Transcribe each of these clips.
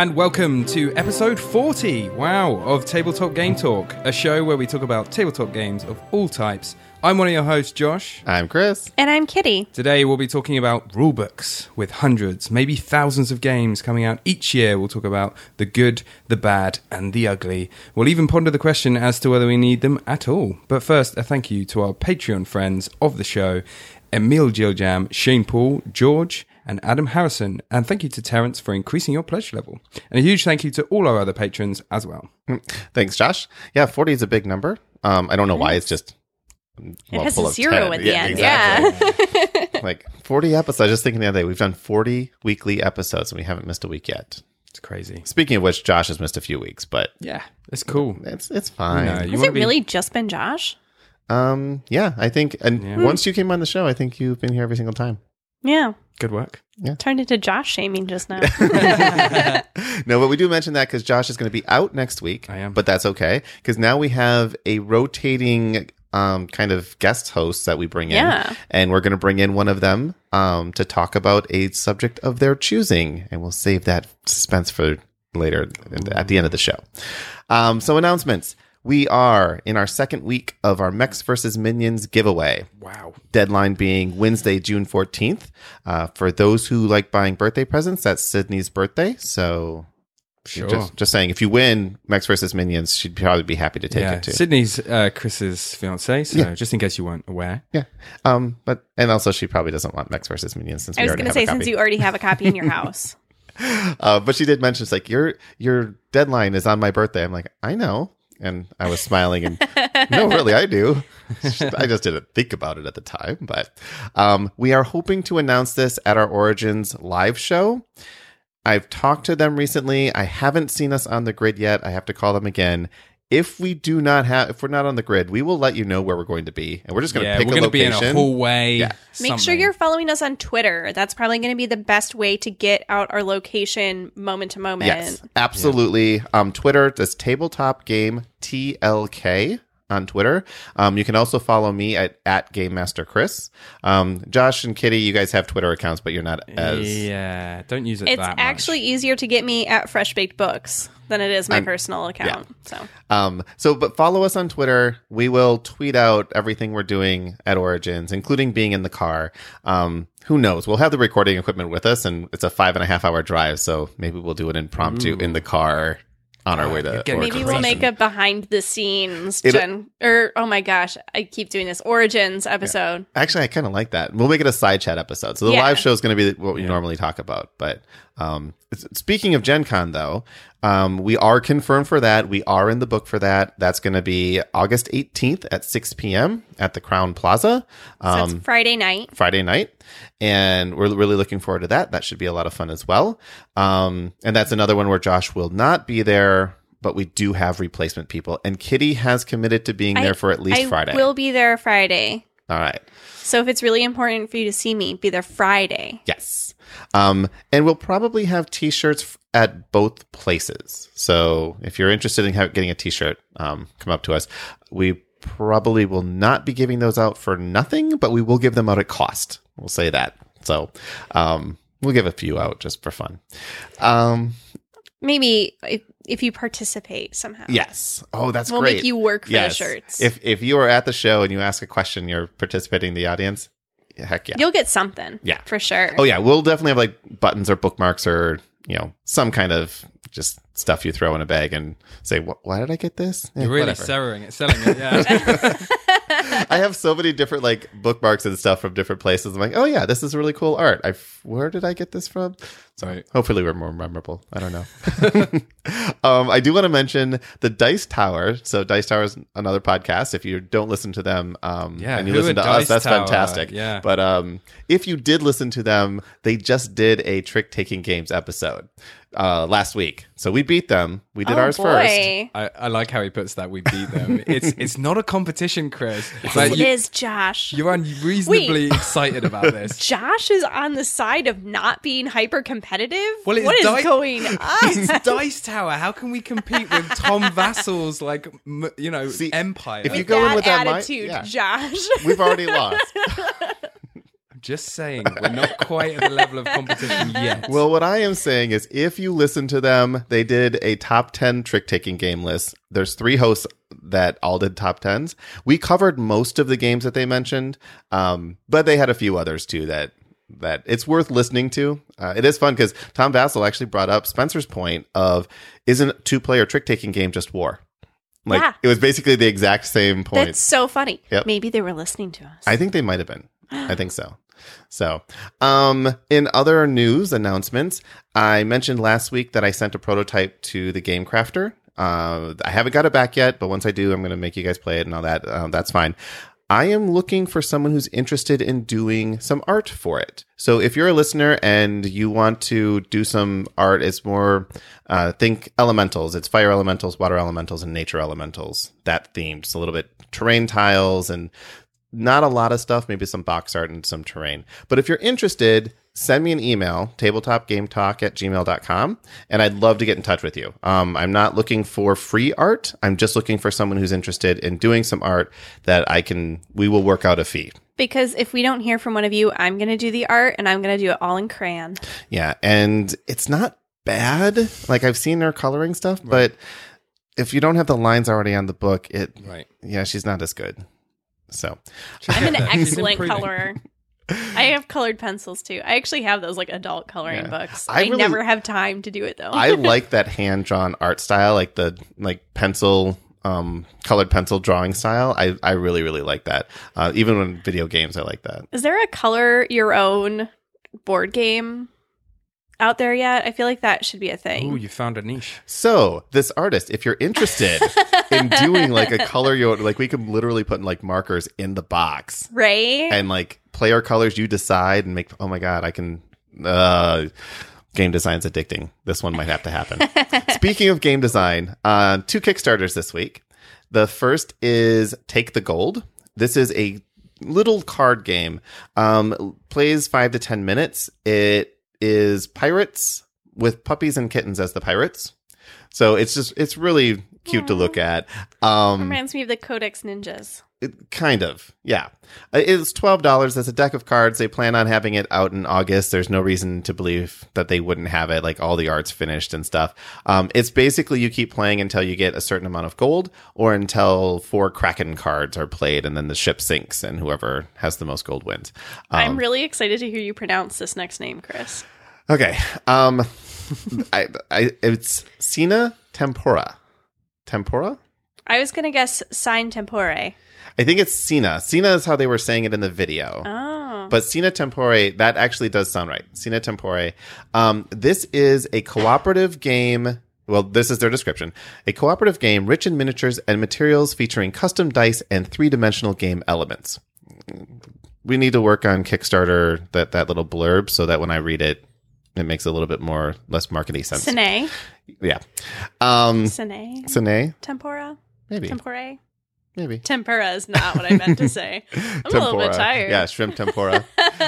and welcome to episode 40, of Tabletop Game Talk, a show where we talk about tabletop games of all types. I'm one of your hosts, Josh. I'm Chris. And I'm Kitty. Today we'll be talking about rulebooks with hundreds, maybe thousands of games coming out each year. We'll talk about the good, the bad, and the ugly. We'll even ponder the question as to whether we need them at all. But first, a thank you to our Patreon friends of the show, Emil Giljam, Shane Paul, George, and Adam Harrison. And thank you to Terence for increasing your pledge level. And a huge thank you to all our other patrons as well. Thanks, Josh. Yeah, 40 is a big number. I don't know why. It's just... It has a 0 at the end. Exactly. Yeah. Like 40 episodes. I was just thinking the other day, we've done 40 weekly episodes and we haven't missed a week yet. It's crazy. Speaking of which, Josh has missed a few weeks, but... Yeah, it's cool. It's fine. Has it really just been Josh? Yeah, I think... And once you came on the show, I think you've been here every single time. Yeah. Good work. Yeah. Turned into Josh shaming just now. No, but we do mention that because Josh is going to be out next week. I am. But that's okay, because now we have a rotating... kind of guest hosts that we bring in. Yeah. And we're going to bring in one of them to talk about a subject of their choosing. And we'll save that suspense for later at the end of the show. So announcements. We are in our second week of our Mechs vs. Minions giveaway. Wow. Deadline being Wednesday, June 14th. For those who like buying birthday presents, that's Sydney's birthday. So... Sure. Just saying, if you win Mechs vs. Minions, she'd probably be happy to take it too. Sydney's Chris's fiance, so just in case you weren't aware. Yeah. And also she probably doesn't want Mechs vs. Minions since I we was already going to have a say, copy. since you already have a copy in your house. But she did mention, it's like, your deadline is on my birthday. I'm like, I know. And I was smiling and, no, really, I do. I just didn't think about it at the time. But we are hoping to announce this at our Origins live show. I've talked to them recently. I haven't seen us on the grid yet. I have to call them again. If we're not on the grid, we will let you know where we're going to be. And we're just going to pick a location. We're going to be in a hallway. Yeah. Make sure you're following us on Twitter. That's probably going to be the best way to get out our location moment to moment. Yes, absolutely. Twitter, that's Tabletop Game TLK. On Twitter. You can also follow me at Game Master Chris. Josh and Kitty, you guys have Twitter accounts, but you're not as... Yeah, don't use it It's that much. actually easier to get me at Fresh Baked Books than it is my personal account. But follow us on Twitter. We will tweet out everything we're doing at Origins, including being in the car. Who knows? We'll have the recording equipment with us, and it's a 5.5 hour drive, so maybe we'll do an impromptu in the car on our way to Origins. Maybe we'll make a behind the scenes oh my gosh, I keep doing this Origins episode. Yeah. Actually, I kind of like that. We'll make it a side chat episode. So the live show is going to be what we normally talk about. But speaking of Gen Con, though, we are confirmed for that. We are in the book for that. That's going to be August 18th at 6 p.m. at the Crown Plaza. So it's Friday night. And we're really looking forward to that. That should be a lot of fun as well. And that's another one where Josh will not be there, but we do have replacement people. And Kitty has committed to being there for at least Friday. I will be there Friday. All right. So if it's really important for you to see me, be there Friday. Yes. And we'll probably have T-shirts at both places. So if you're interested in getting a T-shirt, come up to us. We probably will not be giving those out for nothing, but we will give them out at cost. We'll say that. So we'll give a few out just for fun. Maybe if you participate somehow. Yes. Oh, that's great. We'll make you work for the shirts. If you are at the show and you ask a question, you're participating in the audience, heck yeah. You'll get something. Yeah. For sure. Oh, yeah. We'll definitely have like buttons or bookmarks or, some kind of just stuff you throw in a bag and say, why did I get this? You're really selling it, yeah. I have so many different like bookmarks and stuff from different places. I'm like, oh yeah, this is really cool art. Where did I get this from? So hopefully we're more memorable. I don't know. I do want to mention the Dice Tower. So Dice Tower is another podcast. If you don't listen to them and you listen to us, that's fantastic. Yeah. But if you did listen to them, they just did a Trick Taking Games episode last week. So we beat them. We did ours first. I like how he puts that. We beat them. It's not a competition, Chris. Yes, it is, Josh. You're unreasonably excited about this. Josh is on the side of not being hyper competitive. Well, what is going on? It's Dice Tower. How can we compete with Tom Vassal's empire? If you go in with that attitude, Josh, we've already lost. Just saying, we're not quite at the level of competition yet. Well, what I am saying is if you listen to them, they did a top 10 trick-taking game list. There's 3 hosts that all did top 10s. We covered most of the games that they mentioned, but they had a few others too that it's worth listening to. It is fun because Tom Vassell actually brought up Spencer's point of, isn't 2-player trick-taking game just war? Like, yeah. It was basically the exact same point. That's so funny. Yep. Maybe they were listening to us. I think they might have been. I think so. So, in other news announcements, I mentioned last week that I sent a prototype to the Game Crafter. I haven't got it back yet, but once I do, I'm going to make you guys play it and all that. That's fine. I am looking for someone who's interested in doing some art for it. So if you're a listener and you want to do some art, it's more, think elementals. It's fire elementals, water elementals, and nature elementals. That themed. Just a little bit terrain tiles and not a lot of stuff, maybe some box art and some terrain. But if you're interested, send me an email, tabletopgametalk@gmail.com, and I'd love to get in touch with you. I'm not looking for free art. I'm just looking for someone who's interested in doing some art that we will work out a fee. Because if we don't hear from one of you, I'm going to do the art, and I'm going to do it all in crayon. Yeah, and it's not bad. Like, I've seen her coloring stuff, but if you don't have the lines already on the book, yeah, she's not as good. So I'm an excellent colorer. I have colored pencils too. I actually have those like adult coloring books. I never have time to do it though. I like that hand-drawn art style, like the pencil, colored pencil drawing style. I really, really like that. Even when video games, I like that. Is there a color your own board game out there yet? I feel like that should be a thing. Oh, you found a niche. So this artist, if you're interested in doing like a color, like we could literally put like markers in the box, right? And like player colors you decide and make. Oh my god, I can. Game design's addicting. This one might have to happen. Speaking of game design, 2 Kickstarters this week. The first is Take the Gold. This is a little card game. Plays 5 to 10 minutes. It is pirates with puppies and kittens as the pirates. So it's really cute to look at. Reminds me of the Codex Ninjas. Kind of, yeah. It's $12. That's a deck of cards. They plan on having it out in August. There's no reason to believe that they wouldn't have it. Like all the art's finished and stuff. It's basically you keep playing until you get a certain amount of gold or until 4 Kraken cards are played and then the ship sinks and whoever has the most gold wins. I'm really excited to hear you pronounce this next name, Chris. Okay. It's Sina Tempora. Tempora? I was going to guess Sign Tempore. I think it's Sina. Sina is how they were saying it in the video. Oh. But Sina Tempore, that actually does sound right. Sina Tempore. This is a cooperative game. Well, this is their description. A cooperative game rich in miniatures and materials featuring custom dice and 3-dimensional game elements. We need to work on Kickstarter, that little blurb, so that when I read it, it makes a little bit less markety sense. Sine. Yeah. Sine. Tempora. Maybe. Tempore. Maybe. Tempura is not what I meant to say. I'm a little bit tired. Yeah, shrimp tempura.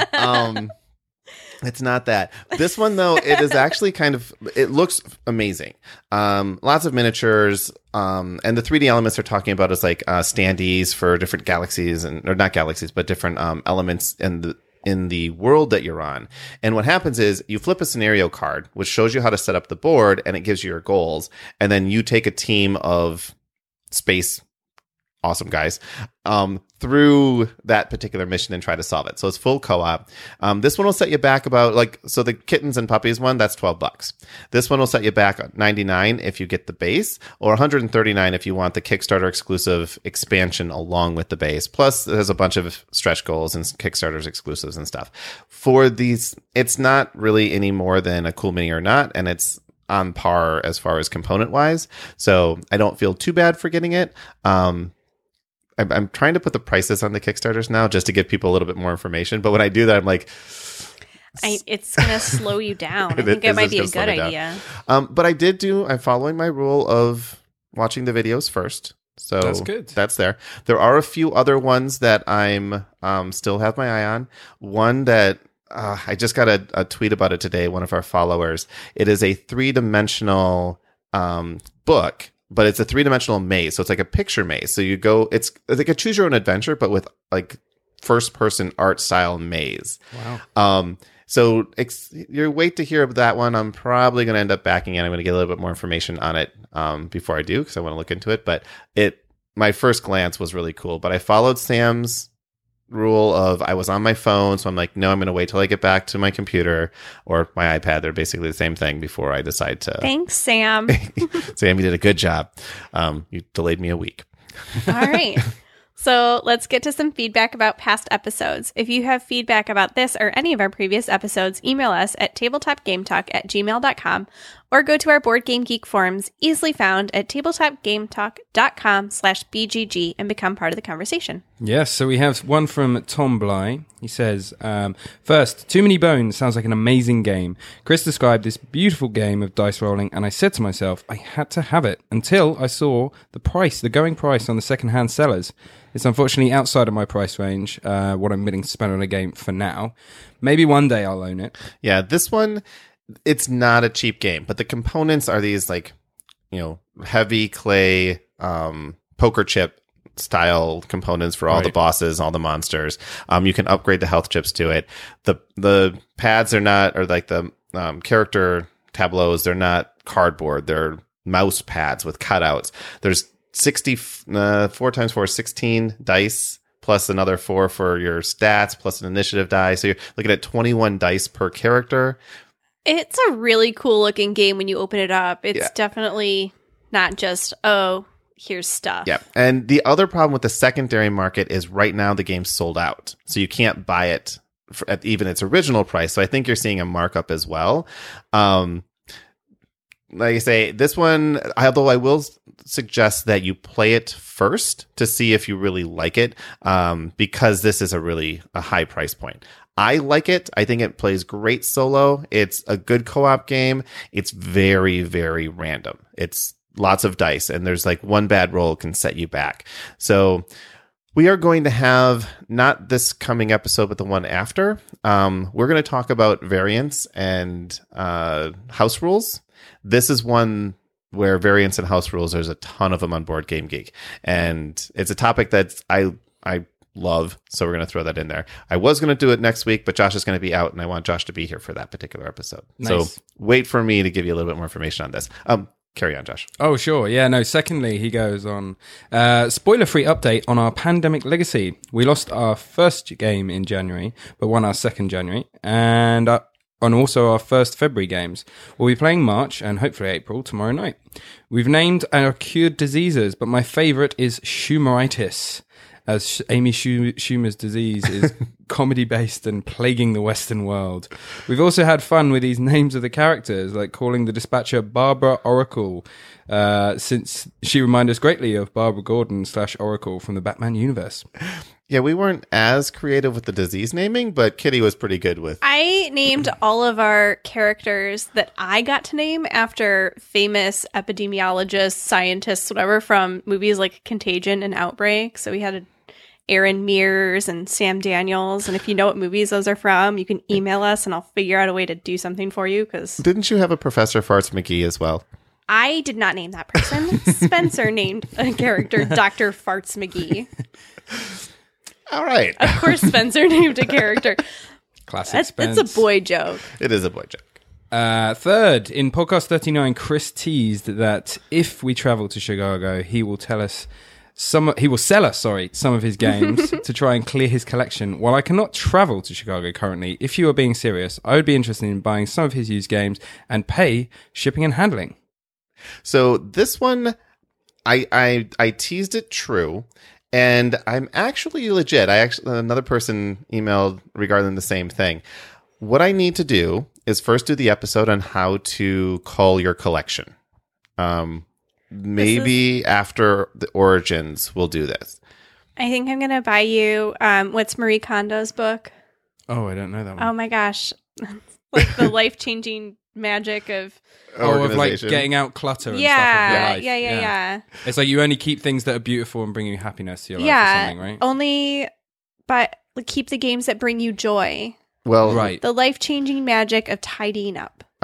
It's not that. This one, though, it is actually it looks amazing. Lots of miniatures. And the 3D elements they're talking about is like standees for different galaxies, or not galaxies, but different elements in the world that you're on. And what happens is you flip a scenario card, which shows you how to set up the board, and it gives you your goals. And then you take a team of space awesome guys through that particular mission and try to solve it. So it's full co-op. This one will set you back about so the kittens and puppies one, that's $12. This one will set you back $99 if you get the base, or $139 if you want the Kickstarter exclusive expansion along with the base. Plus there's a bunch of stretch goals and Kickstarter's exclusives and stuff. For these, it's not really any more than a Cool Mini or Not, and it's on par as far as component wise. So I don't feel too bad for getting it. I'm trying to put the prices on the Kickstarters now just to give people a little bit more information. But when I do that, I'm like, it's going to slow you down. I think it might be a good idea. But I'm following my rule of watching the videos first. So that's good. That's there. There are a few other ones that I'm still have my eye on. One that I just got a tweet about it today. One of our followers. It is a 3-dimensional book. But it's a 3-dimensional maze, so it's like a picture maze. So you go, it's like a choose your own adventure, but with like first-person art style maze. Wow. So you wait to hear about that one. I'm probably going to end up backing it. I'm going to get a little bit more information on it before I do, because I want to look into it. But my first glance was really cool. But I followed Sam's rule of I was on my phone, so I'm like, no, I'm going to wait till I get back to my computer or my iPad. They're basically the same thing before I decide to. Thanks, Sam. Sam, you did a good job. You delayed me a week. All right. So let's get to some feedback about past episodes. If you have feedback about this or any of our previous episodes, email us at tabletopgametalk@gmail.com or go to our Board Game Geek forums, easily found at tabletopgametalk.com/BGG, and become part of the conversation. Yes, so we have one from Tom Bly. He says, first, Too Many Bones sounds like an amazing game. Chris described this beautiful game of dice rolling, and I said to myself, I had to have it until I saw the going price on the second-hand sellers. It's unfortunately outside of my price range, what I'm willing to spend on a game for now. Maybe one day I'll own it. Yeah, this one, it's not a cheap game, but the components are these heavy clay poker chip style components for all the bosses, all the monsters. You can upgrade the health chips to it. The pads are not, or like the character tableaus, they're not cardboard. They're mouse pads with cutouts. There's 4 times 4 is 16 dice, plus another 4 for your stats, plus an initiative die. So you're looking at 21 dice per character. It's a really cool looking game when you open it up. It's definitely not just, here's stuff. Yeah. And the other problem with the secondary market is right now the game's sold out. So you can't buy it at even its original price. So I think you're seeing a markup as well. Like I say, this one, although I will suggest that you play it first to see if you really like it, because this is a high price point. I like it. I think it plays great solo. It's a good co-op game. It's very, very random. It's lots of dice, and there's like one bad roll can set you back. So we are going to have, not this coming episode, but the one after, we're going to talk about variants and house rules. This is one where variants and house rules, there's a ton of them on Board Game Geek. And it's a topic that I love, so we're going to throw that in there. I was going to do it next week, but Josh is going to be out, and I want Josh to be here for that particular episode. Nice. So wait for me to give you a little bit more information on this. Carry on, Josh. Oh, sure. Yeah, no. Secondly, he goes on, spoiler-free update on our Pandemic Legacy. We lost our first game in January, but won our second January, and also our first February games. We'll be playing March and hopefully April tomorrow night. We've named our cured diseases, but my favourite is Schumeritis, as Amy Schumer's disease is comedy-based and plaguing the Western world. We've also had fun with these names of the characters, like calling the dispatcher Barbara Oracle, since she reminds us greatly of Barbara Gordon / Oracle from the Batman universe. Yeah, we weren't as creative with the disease naming, but Kitty was pretty good with. I named all of our characters that I got to name after famous epidemiologists, scientists, whatever, from movies like Contagion and Outbreak. So we had Aaron Mears and Sam Daniels. And if you know what movies those are from, you can email us and I'll figure out a way to do something for you. Because didn't you have a Professor Farts McGee as well? I did not name that person. Spencer named a character Dr. Farts McGee. All right. Of course, Spencer named a character. Classic Spence. It's a boy joke. It is a boy joke. Third, in podcast 39, Chris teased that if we travel to Chicago, he will sell us some of his games to try and clear his collection. While I cannot travel to Chicago currently, if you are being serious, I would be interested in buying some of his used games and pay shipping and handling. So this one, I teased it true. And I'm actually legit. Another person emailed regarding the same thing. What I need to do is first do the episode on how to cull your collection. Maybe after the Origins, we'll do this. I think I'm going to buy you, what's Marie Kondo's book? Oh, I don't know that one. Oh my gosh. Like the life-changing magic of... of like getting out clutter and stuff of your life. Yeah. It's like you only keep things that are beautiful and bring you happiness to your life or something, right? Only, but keep the games that bring you joy. Well, right. The life-changing magic of tidying up.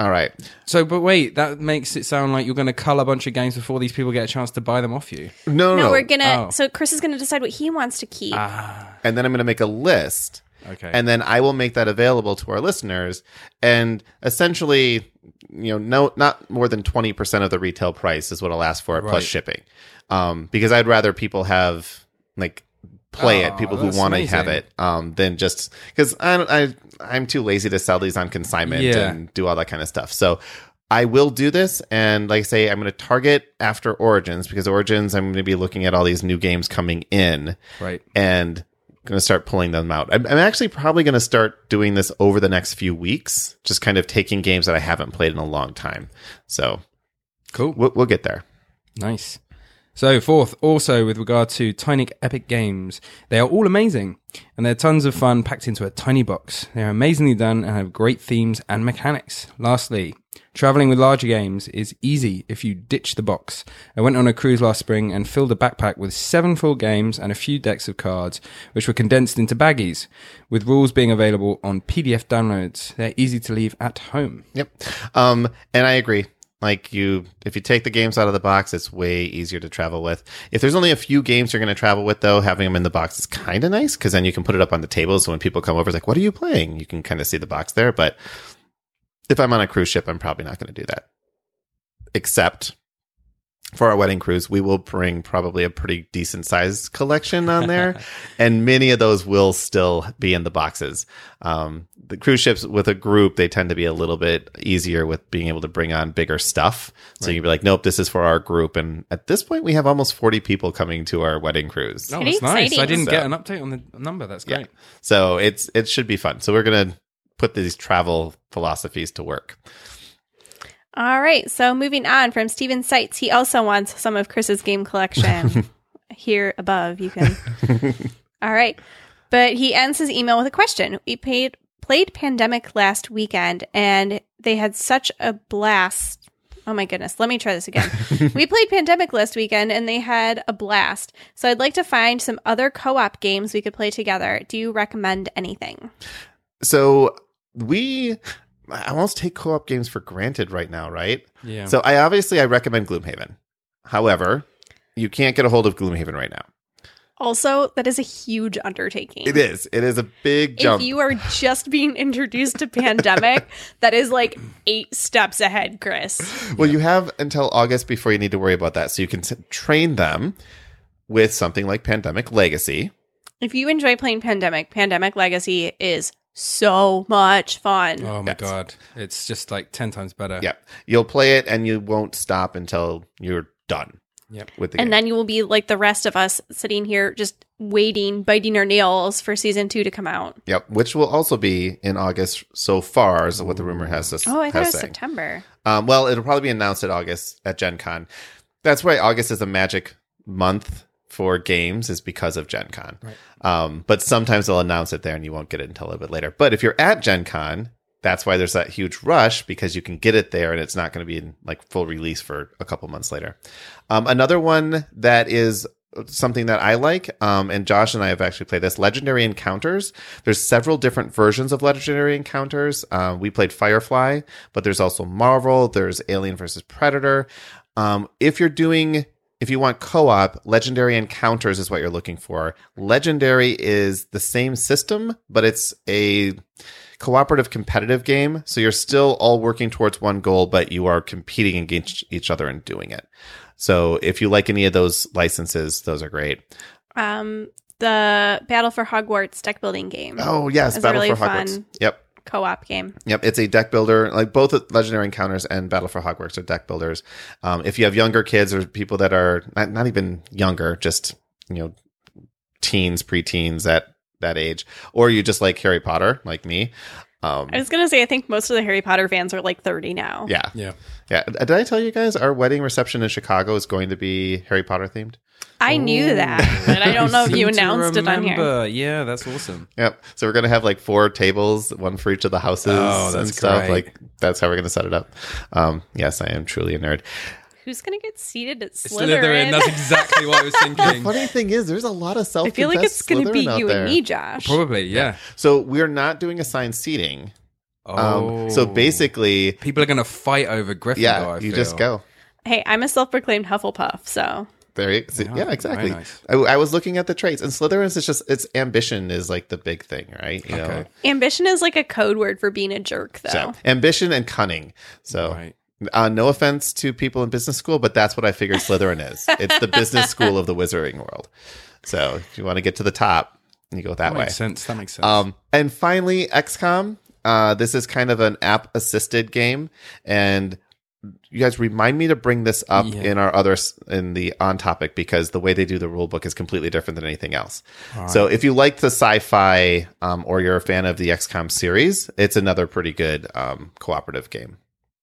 All right. So, but wait, that makes it sound like you're going to cull a bunch of games before these people get a chance to buy them off you. No. we're gonna. Oh. So Chris is gonna decide what he wants to keep. And then I'm going to make a list. Okay. And then I will make that available to our listeners. And essentially, not more than 20% of the retail price is what I'll ask for it, plus Right. shipping. Because I'd rather people have play it, people who that's want to have amazing. it, than just because I'm too lazy to sell these on consignment and do all that kind of stuff. So I will do this, and like I say, I'm going to target after Origins, because Origins, I'm going to be looking at all these new games coming in, Right. and going to start pulling them out. I'm actually probably going to start doing this over the next few weeks, just kind of taking games that I haven't played in a long time. So Cool. we'll get there. Nice. So, fourth, also with regard to Tiny Epic Games, they are all amazing, and they're tons of fun packed into a tiny box. They are amazingly done and have great themes and mechanics. Lastly, traveling with larger games is easy if you ditch the box. I went on a cruise last spring and filled a backpack with 7 full games and a few decks of cards, which were condensed into baggies, with rules being available on PDF downloads. They're easy to leave at home. Yep. And I agree. If you take the games out of the box, it's way easier to travel with. If there's only a few games you're going to travel with, though, having them in the box is kind of nice, because then you can put it up on the table. So when people come over, it's like, what are you playing? You can kind of see the box there. But if I'm on a cruise ship, I'm probably not going to do that. Except for our wedding cruise, we will bring probably a pretty decent sized collection on there. And many of those will still be in the boxes. The cruise ships with a group, they tend to be a little bit easier with being able to bring on bigger stuff. So you'd be like, nope, this is for our group. And at this point, we have almost 40 people coming to our wedding cruise. Oh, Pretty that's nice. exciting. I didn't So- get an update on the number. That's great. Yeah. So it should be fun. So we're going to put these travel philosophies to work. All right, so moving on from Steven Seitz, he also wants some of Chris's game collection. Here above, you can. All right, but he ends his email with a question. We played Pandemic last weekend, and they had such a blast. Oh my goodness, let me try this again. We played Pandemic last weekend, and they had a blast. So I'd like to find some other co-op games we could play together. Do you recommend anything? So I almost take co-op games for granted right now, right? Yeah. So I recommend Gloomhaven. However, you can't get a hold of Gloomhaven right now. Also, that is a huge undertaking. It is a big jump. If you are just being introduced to Pandemic, that is like 8 steps ahead, Chris. Well, you have until August before you need to worry about that. So you can train them with something like Pandemic Legacy. If you enjoy playing Pandemic Legacy is so much fun. Oh my Yes. God. It's just like 10 times better. Yeah. You'll play it and you won't stop until you're done Yep. with the game. And then you will be like the rest of us sitting here just waiting, biting our nails for season 2 to come out. Yep, which will also be in August so far, is what the rumor has us. Oh, I thought it was saying. September. Well, it'll probably be announced at August at Gen Con. That's why August is a magic month for games, is because of Gen Con. Right. But sometimes they'll announce it there and you won't get it until a little bit later. But if you're at Gen Con, that's why there's that huge rush, because you can get it there and it's not going to be in like full release for a couple months later. Another one that is something that I like, and Josh and I have actually played this, Legendary Encounters. There's several different versions of Legendary Encounters. We played Firefly, but there's also Marvel. There's Alien versus Predator. If you want co-op, Legendary Encounters is what you're looking for. Legendary is the same system, but it's a cooperative competitive game. So you're still all working towards one goal, but you are competing against each other and doing it. So if you like any of those licenses, those are great. The Battle for Hogwarts deck building game. Oh, yes. It's Battle a really for Hogwarts. fun Yep. co-op game. Yep, it's a deck builder. Like both Legendary Encounters and Battle for Hogwarts are deck builders. If you have younger kids or people that are not even younger, just teens, preteens, that age, or you just like Harry Potter, like me. I was going to say, I think most of the Harry Potter fans are like 30 now. Yeah. Yeah. Did I tell you guys our wedding reception in Chicago is going to be Harry Potter themed? I knew that, but I don't know if you Seem to announced it on here. remember. Yeah, that's awesome. Yep. So we're gonna have like 4 tables, one for each of the houses Oh, that's and stuff. great. Like that's how we're gonna set it up. Yes, I am truly a nerd. Who's going to get seated at Slytherin? Slytherin. That's exactly what I was thinking. Funny thing is, there's a lot of I self-confessed feel like it's going to be Slytherin out you there. and me, Josh. Probably, yeah. So we're not doing assigned seating. So basically, people are going to fight over Gryffindor. yeah, I you feel. just go. Hey, I'm a self-proclaimed Hufflepuff, so There you see, yeah, exactly. very nice. I was looking at the traits, and Slytherin is just its ambition is like the big thing, right? You know, ambition is like a code word for being a jerk, though. so ambition and cunning. So, Right. no offense to people in business school, but that's what I figured Slytherin is. It's the business school of the wizarding world. So, if you want to get to the top, you go that way. Makes sense. That makes sense. And finally, XCOM. This is kind of an app-assisted game, and you guys remind me to bring this up in the on topic because the way they do the rule book is completely different than anything else. So if you like the sci-fi or you're a fan of the XCOM series, it's another pretty good cooperative game.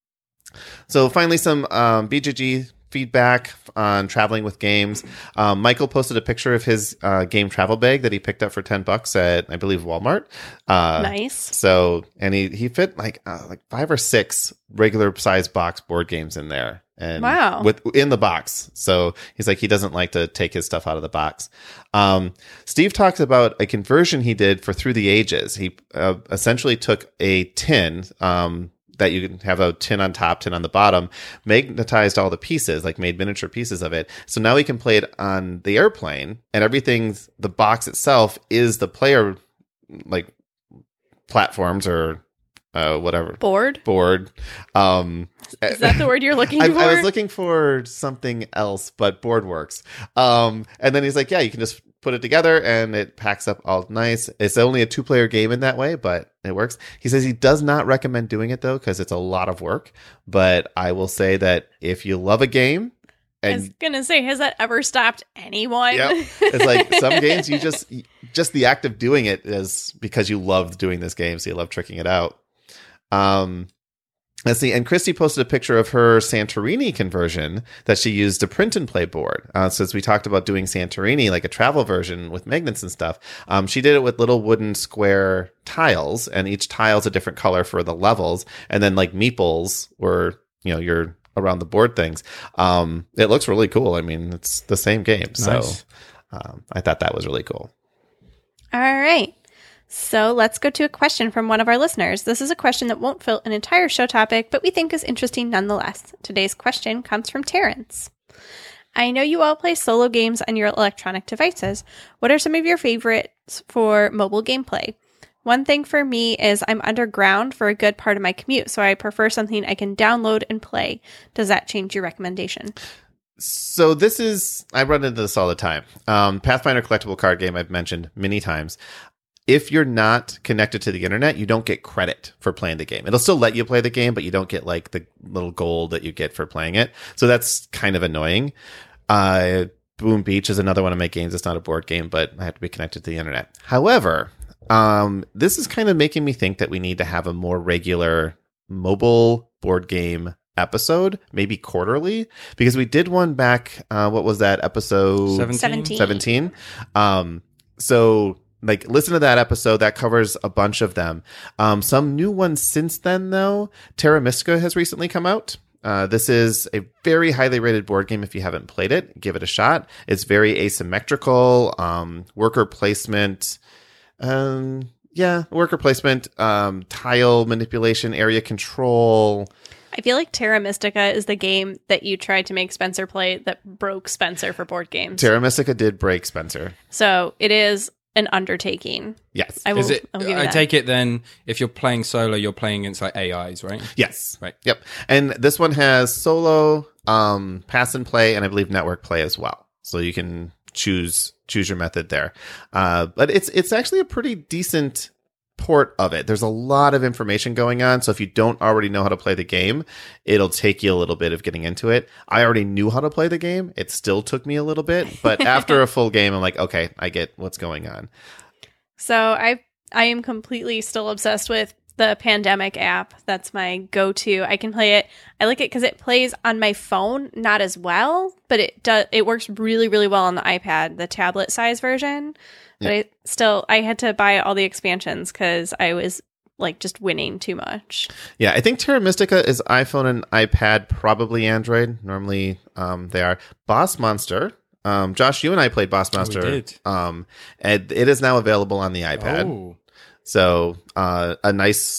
So finally, some BGG feedback on traveling with games. Michael posted a picture of his game travel bag that he picked up for $10 at, I believe, Walmart. Nice. So, and he fit like 5 or 6 regular size box board games in there. And wow. in the box. So he's like, he doesn't like to take his stuff out of the box. Steve talks about a conversion he did for Through the Ages. He essentially took a tin, that you can have a tin on top, tin on the bottom, magnetized all the pieces, like made miniature pieces of it. So now we can play it on the airplane, and everything's, the box itself is the player, like platforms or whatever. Board. Is that the word you're looking for? I was looking for something else, but board works. And then he's like, yeah, you can just put it together and it packs up all nice. It's only a 2-player game in that way, but it works. He says he does not recommend doing it though, because it's a lot of work. But I will say that if you love a game, I was gonna say, has that ever stopped anyone? Yep. It's like some games you just the act of doing it is because you love doing this game, so you love tricking it out. Let's see. And Christy posted a picture of her Santorini conversion that she used to print and play board. So as we talked about doing Santorini, like a travel version with magnets and stuff, she did it with little wooden square tiles, and each tile's a different color for the levels. And then like meeples were, you're around the board things. It looks really cool. I mean, it's the same game. Nice. So I thought that was really cool. All right. So let's go to a question from one of our listeners. This is a question that won't fill an entire show topic, but we think is interesting nonetheless. Today's question comes from Terrence. I know you all play solo games on your electronic devices. What are some of your favorites for mobile gameplay? One thing for me is I'm underground for a good part of my commute, so I prefer something I can download and play. Does that change your recommendation? So I run into this all the time. Pathfinder collectible card game I've mentioned many times. If you're not connected to the internet, you don't get credit for playing the game. It'll still let you play the game, but you don't get like the little gold that you get for playing it. So that's kind of annoying. Boom Beach is another one of my games. It's not a board game, but I have to be connected to the internet. However, this is kind of making me think that we need to have a more regular mobile board game episode, maybe quarterly, because we did one back, what was that, episode 17? So like, listen to that episode. That covers a bunch of them. Some new ones since then, though. Terra Mystica has recently come out. This is a very highly rated board game. If you haven't played it, give it a shot. It's very asymmetrical. Worker placement. Worker placement. Tile manipulation, area control. I feel like Terra Mystica is the game that you tried to make Spencer play that broke Spencer for board games. Terra Mystica did break Spencer. So it is an undertaking. Yes. I will, Is it? I'll give you I that. take it then, if you're playing solo, you're playing against like AIs, right? Yes. Right. Yep. And this one has solo, pass and play, and I believe network play as well. So you can choose your method there. But it's actually a pretty decent port of it. There's a lot of information going on. So if you don't already know how to play the game, it'll take you a little bit of getting into it. I already knew how to play the game. It still took me a little bit, but after a full game, I'm like, okay, I get what's going on. So I am completely still obsessed with the Pandemic app. That's my go-to. I can play it. I like it because it plays on my phone, not as well, but it works really, really well on the iPad, the tablet size version. But I had to buy all the expansions because I was like just winning too much. Yeah, I think Terra Mystica is iPhone and iPad, probably Android. Normally they are. Boss Monster. Josh, you and I played Boss Monster. We did. And it is now available on the iPad. Oh. So a nice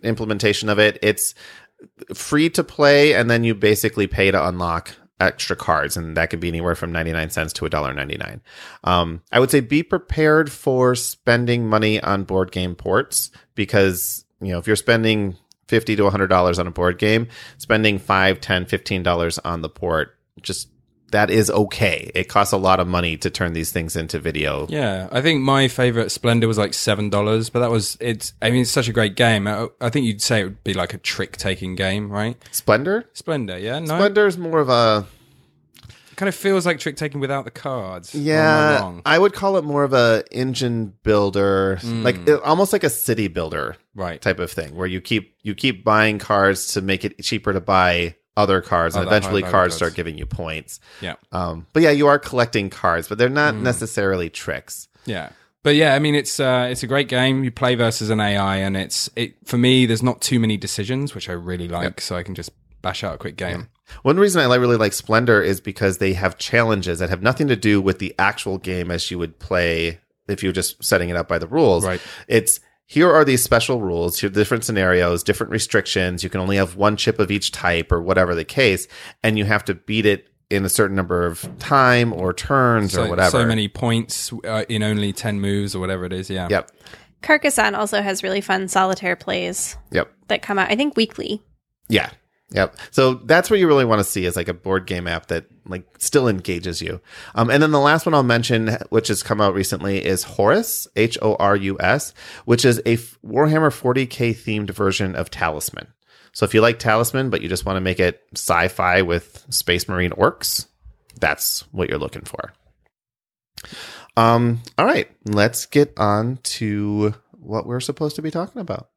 implementation of it. It's free to play, and then you basically pay to unlock extra cards, and that could be anywhere from 99 cents to $1.99. I would say be prepared for spending money on board game ports, because if you're spending $50 to $100 on a board game, spending $5, $10, $15 on the port, just that is okay. It costs a lot of money to turn these things into video. Yeah, I think my favorite Splendor was like $7, but it's such a great game. I think you'd say it would be like a trick-taking game, right? Splendor, yeah. No, Splendor's more of a... It kind of feels like trick-taking without the cards. Yeah, I would call it more of a engine builder, almost like a city builder, right, type of thing, where you keep buying cards to make it cheaper to buy other cards, and eventually cards start giving you points. Yeah. But yeah, you are collecting cards, but they're not necessarily tricks. Yeah. But yeah, I mean, it's a great game. You play versus an AI, and for me, there's not too many decisions, which I really like, so I can just bash out a quick game. Yeah. One reason I really like Splendor is because they have challenges that have nothing to do with the actual game as you would play if you were just setting it up by the rules. Right. Here are these special rules, here are different scenarios, different restrictions. You can only have one chip of each type or whatever the case, and you have to beat it in a certain number of time or turns or whatever. So many points in only 10 moves or whatever it is, yeah. Yep. Carcassonne also has really fun solitaire plays that come out, I think, weekly. Yeah. Yep. So that's what you really want to see, is like a board game app that still engages you. And then the last one I'll mention, which has come out recently, is Horus, Horus, which is a Warhammer 40K themed version of Talisman. So if you like Talisman, but you just want to make it sci-fi with Space Marine orcs, that's what you're looking for. All right, let's get on to what we're supposed to be talking about.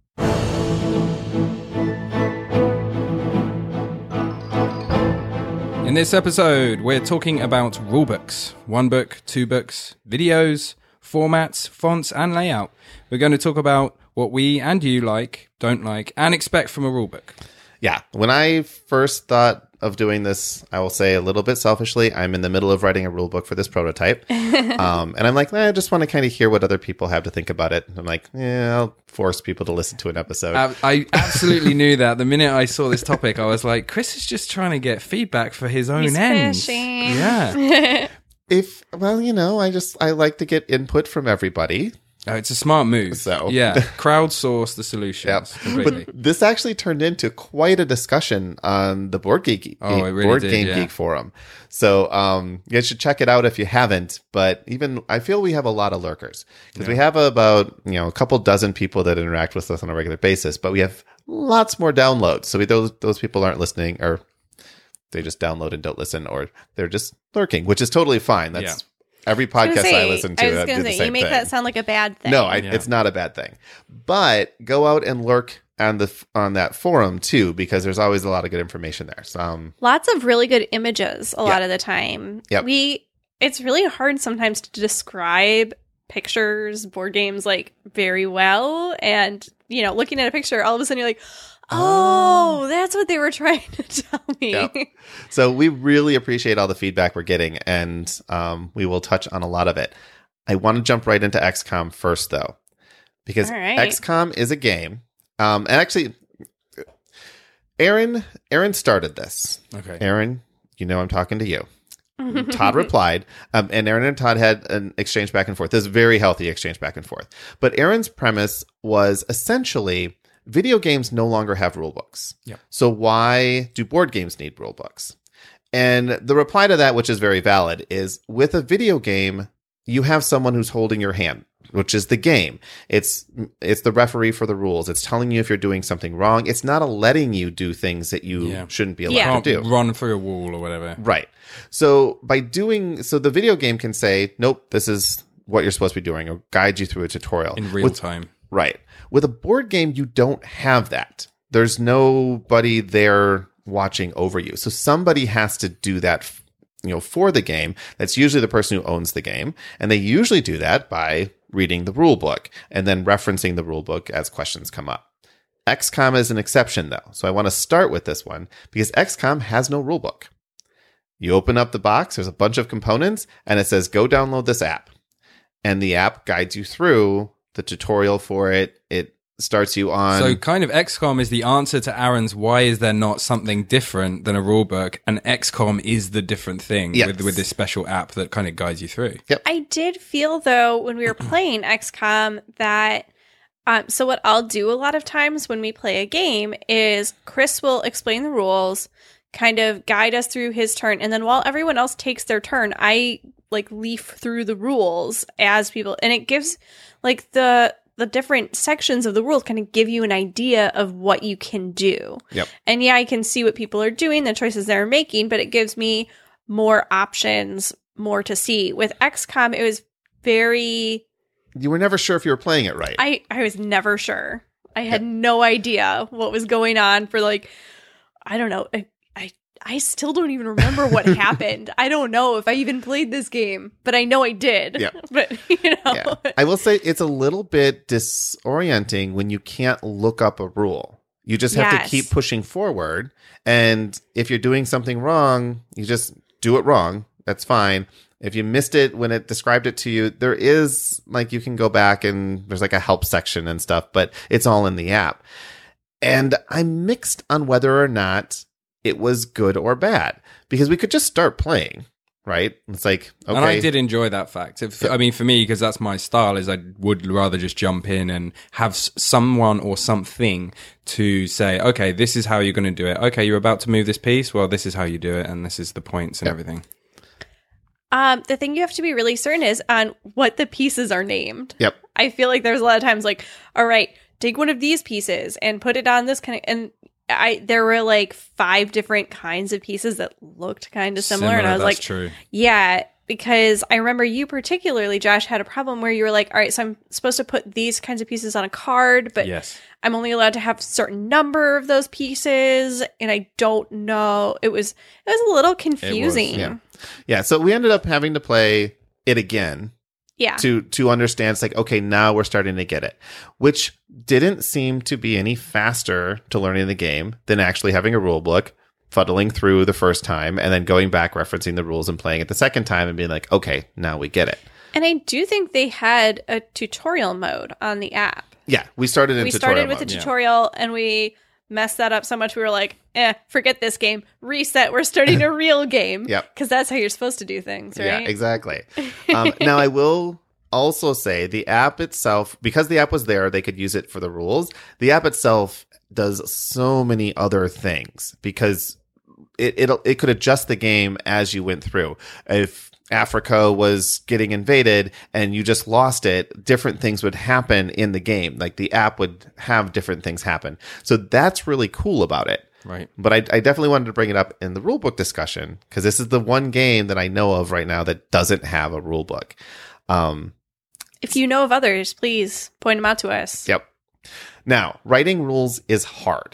In this episode, we're talking about rulebooks. 1 book, 2 books, videos, formats, fonts, and layout. We're going to talk about what we and you like, don't like, and expect from a rulebook. Yeah. When I first thought of doing this, I will say a little bit selfishly, I'm in the middle of writing a rule book for this prototype. And I'm like, I just want to kind of hear what other people have to think about it. And I'm like, I'll force people to listen to an episode. I absolutely knew that. The minute I saw this topic, I was like, Chris is just trying to get feedback for his own ends. Fishing. Yeah. I like to get input from everybody. Oh, it's a smart move. So. Yeah, crowdsource the solutions completely. But this actually turned into quite a discussion on the Board Game Geek forum. So you should check it out if you haven't. But I feel we have a lot of lurkers, because we have about a couple dozen people that interact with us on a regular basis, but we have lots more downloads. So those people aren't listening, or they just download and don't listen, or they're just lurking, which is totally fine. That's every podcast I listen to. I was going to say, you make that sound like a bad thing. No, it's not a bad thing. But go out and lurk on that forum too, because there's always a lot of good information there. So, lots of really good images a lot of the time. Yep. It's really hard sometimes to describe pictures, board games very well. And, looking at a picture, all of a sudden you're like, oh, that's what they were trying to tell me. Yep. So we really appreciate all the feedback we're getting, and we will touch on a lot of it. I want to jump right into XCOM first, though, because XCOM is a game. And actually, Aaron started this. Okay. Aaron, I'm talking to you. Todd replied, and Aaron and Todd had an exchange back and forth. This very healthy exchange back and forth. But Aaron's premise was essentially, video games no longer have rule books. Yeah. So why do board games need rule books? And the reply to that, which is very valid, is with a video game, you have someone who's holding your hand, which is the game. It's the referee for the rules. It's telling you if you're doing something wrong. It's not letting you do things that you shouldn't be allowed to do. Run through a wall or whatever. Right. So the video game can say, nope, this is what you're supposed to be doing, or guide you through a tutorial. In real time. Right. With a board game, you don't have that. There's nobody there watching over you. So somebody has to do that, for the game. That's usually the person who owns the game. And they usually do that by reading the rule book and then referencing the rule book as questions come up. XCOM is an exception, though. So I want to start with this one because XCOM has no rule book. You open up the box, there's a bunch of components, and it says, go download this app. And the app guides you through the tutorial for it. It starts you on. So kind of XCOM is the answer to Aaron's why is there not something different than a rule book, and XCOM is the different thing Yes. with this special app that kind of guides you through. I did feel, though, when we were playing XCOM that so what I'll do a lot of times when we play a game is Chris will explain the rules, kind of guide us through his turn, and then while everyone else takes their turn, I like leaf through the rules as people, and it gives like the different sections of the rules kind of give you an idea of what you can do. Yep. And yeah, I can see what people are doing, the choices they're making, but it gives me more options, more to see. With XCOM, it was very... You were never sure if you were playing it right. I was never sure. I had no idea what was going on for like, I don't know. I still don't even remember what happened. I don't know if I even played this game, but I know I did. Yeah. But, you know. Yeah. I will say it's a little bit disorienting when you can't look up a rule. You just have to keep pushing forward. And if you're doing something wrong, you just do it wrong. That's fine. If you missed it when it described it to you, there is like you can go back and there's like a help section and stuff, but it's all in the app. And I'm mixed on whether or not it was good or bad because we could just start playing, right? It's like, okay. And I did enjoy that fact. I mean, for me, because that's my style, is I would rather just jump in and have someone or something to say, okay, this is how you're going to do it. Okay, you're about to move this piece. Well, this is how you do it. And this is the points and everything. The thing you have to be really certain is on what the pieces are named. Yep. I feel like there's a lot of times like, all right, take one of these pieces and put it on this kind of, and there were like 5 different kinds of pieces that looked kind of similar. And I was that's like, true. Yeah, because I remember you particularly, Josh, had a problem where you were like, all right, so I'm supposed to put these kinds of pieces on a card, but Yes. I'm only allowed to have a certain number of those pieces. And I don't know. It was a little confusing. Yeah. Yeah. So we ended up having to play it again. Yeah. To understand, it's like, okay, now we're starting to get it, which didn't seem to be any faster to learning the game than actually having a rule book, fuddling through the first time, and then going back, referencing the rules and playing it the second time and being like, okay, now we get it. And I do think they had a tutorial mode on the app. Yeah, we started in tutorial started with mode. the tutorial and we messed that up so much we were like, forget this game. Reset. We're starting a real game. Yep. Because that's how you're supposed to do things, right? Yeah, exactly. Now, I will also say the app itself, because the app was there, they could use it for the rules. The app itself does so many other things because it could adjust the game as you went through. If Africa was getting invaded and you just lost it, different things would happen in the game. Like the app would have different things happen. So that's really cool about it. Right. But I definitely wanted to bring it up in the rulebook discussion because this is the one game that I know of right now that doesn't have a rulebook. If you know of others, please point them out to us. Yep. Now, writing rules is hard.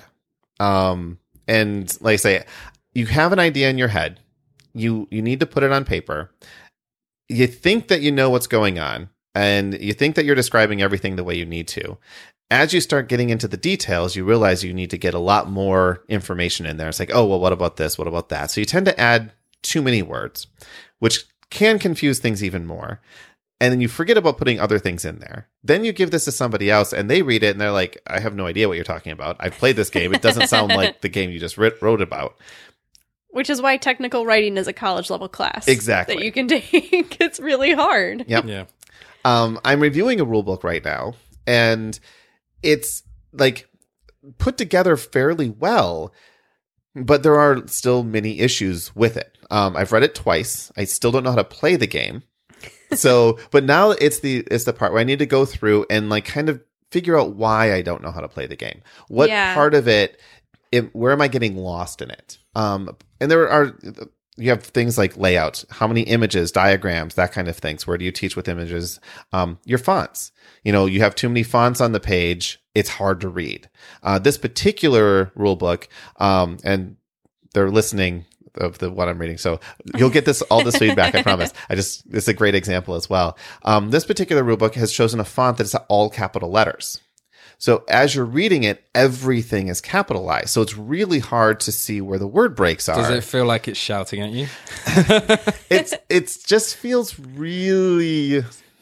And like I say, you have an idea in your head. You need to put it on paper. You think that you know what's going on, and you think that you're describing everything the way you need to. As you start getting into the details, you realize you need to get a lot more information in there. It's like, oh, well, what about this? What about that? So you tend to add too many words, which can confuse things even more. And then you forget about putting other things in there. Then you give this to somebody else and they read it and they're like, I have no idea what you're talking about. I've played this game. It doesn't sound like the game you just wrote about. Which is why technical writing is a college level class. Exactly. That you can take. It's really hard. Yep. Yeah. I'm reviewing a rule book right now, and it's like put together fairly well, but there are still many issues with it. I've read it twice. I still don't know how to play the game. So, but now it's the part where I need to go through and like kind of figure out why I don't know how to play the game. What part of it, where am I getting lost in it? And you have things like layout, how many images, diagrams, that kind of things. Where do you teach with images? Your fonts. You have too many fonts on the page. It's hard to read. This particular rule book, and they're listening of what I'm reading. So you'll get all this feedback, I promise. It's a great example as well. This particular rule book has chosen a font that's all capital letters. So as you're reading it, everything is capitalized. So it's really hard to see where the word breaks are. Does it feel like it's shouting at you? It just feels really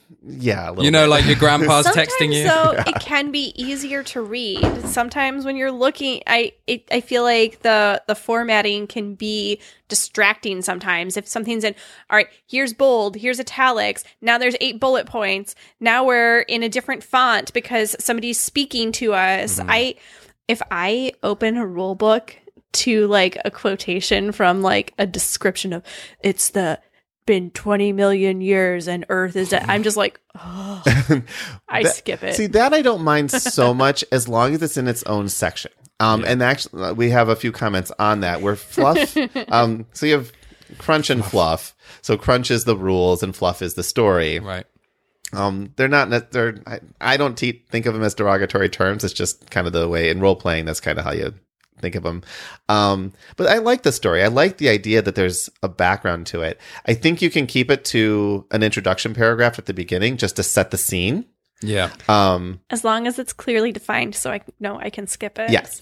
Yeah, a little You know, bit. like your grandpa's Sometimes, texting you. though, it can be easier to read. Sometimes when you're looking, I feel like the formatting can be distracting sometimes. If something's in, all right, here's bold, here's italics, now there's 8 bullet points, now we're in a different font because somebody's speaking to us. If I open a rule book to like a quotation from like a description of it's been 20 million years and Earth is dead, I'm just like, oh, I skip it. See, that I don't mind so much as long as it's in its own section. And actually, we have a few comments on that where fluff. So you have crunch and fluff. So crunch is the rules and fluff is the story. Right. They're not. I don't think of them as derogatory terms. It's just kind of the way in role playing. That's kind of how you think of them. But I like the story. I like the idea that there's a background to it. I think you can keep it to an introduction paragraph at the beginning just to set the scene. Yeah. As long as it's clearly defined, so I know I can skip it. Yes.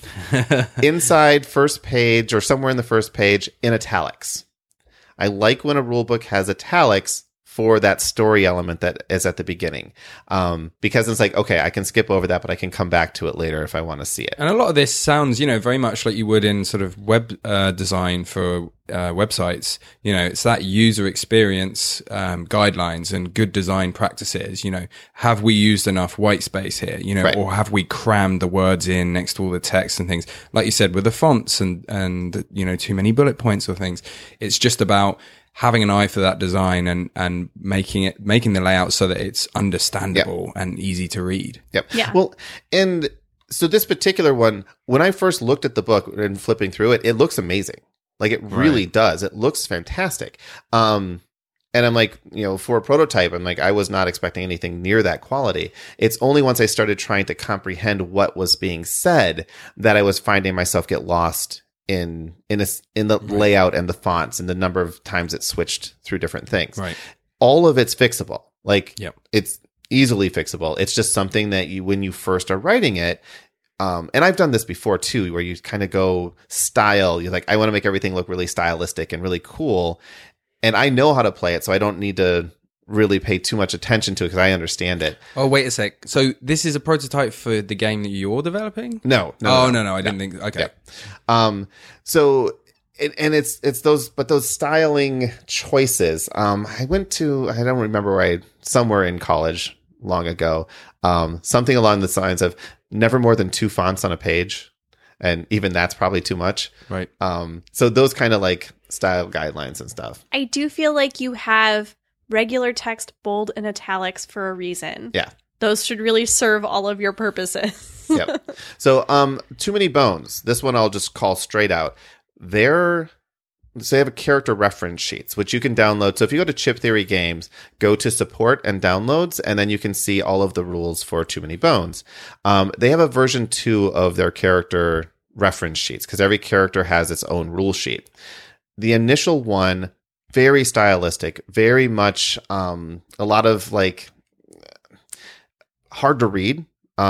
Inside first page or somewhere in the first page in italics. I like when a rule book has italics for that story element that is at the beginning. Because it's like, okay, I can skip over that, but I can come back to it later if I want to see it. And a lot of this sounds, very much like you would in sort of web design for websites. It's that user experience guidelines and good design practices. Have we used enough white space here? Right. Or have we crammed the words in next to all the text and things? Like you said, with the fonts and too many bullet points or things. It's just about having an eye for that design and making the layout so that it's understandable and easy to read. Yep. Yeah. Well, and so this particular one, when I first looked at the book and flipping through it, it looks amazing. Like it really does. It looks fantastic. And I'm like, for a prototype, I'm like, I was not expecting anything near that quality. It's only once I started trying to comprehend what was being said that I was finding myself get lost in the layout and the fonts and the number of times it switched through different things. Right. All of it's fixable. Like it's easily fixable. It's just something that when you first are writing it, and I've done this before too, where you kind of go style. You're like, I want to make everything look really stylistic and really cool. And I know how to play it, so I don't need to really pay too much attention to it because I understand it. Oh, wait a sec. So this is a prototype for the game that you're developing? No. I didn't think. Okay. Yeah. So, and it's those styling choices. I don't remember where somewhere in college long ago, something along the lines of never more than 2 fonts on a page. And even that's probably too much. Right. So those kind of like style guidelines and stuff. I do feel like you have regular text, bold, and italics for a reason. Yeah. Those should really serve all of your purposes. Yep. So, Too Many Bones. This one I'll just call straight out. They have a character reference sheets, which you can download. So if you go to Chip Theory Games, go to support and downloads, and then you can see all of the rules for Too Many Bones. They have a version 2 of their character reference sheets because every character has its own rule sheet. The initial one, very stylistic, very much a lot of like hard to read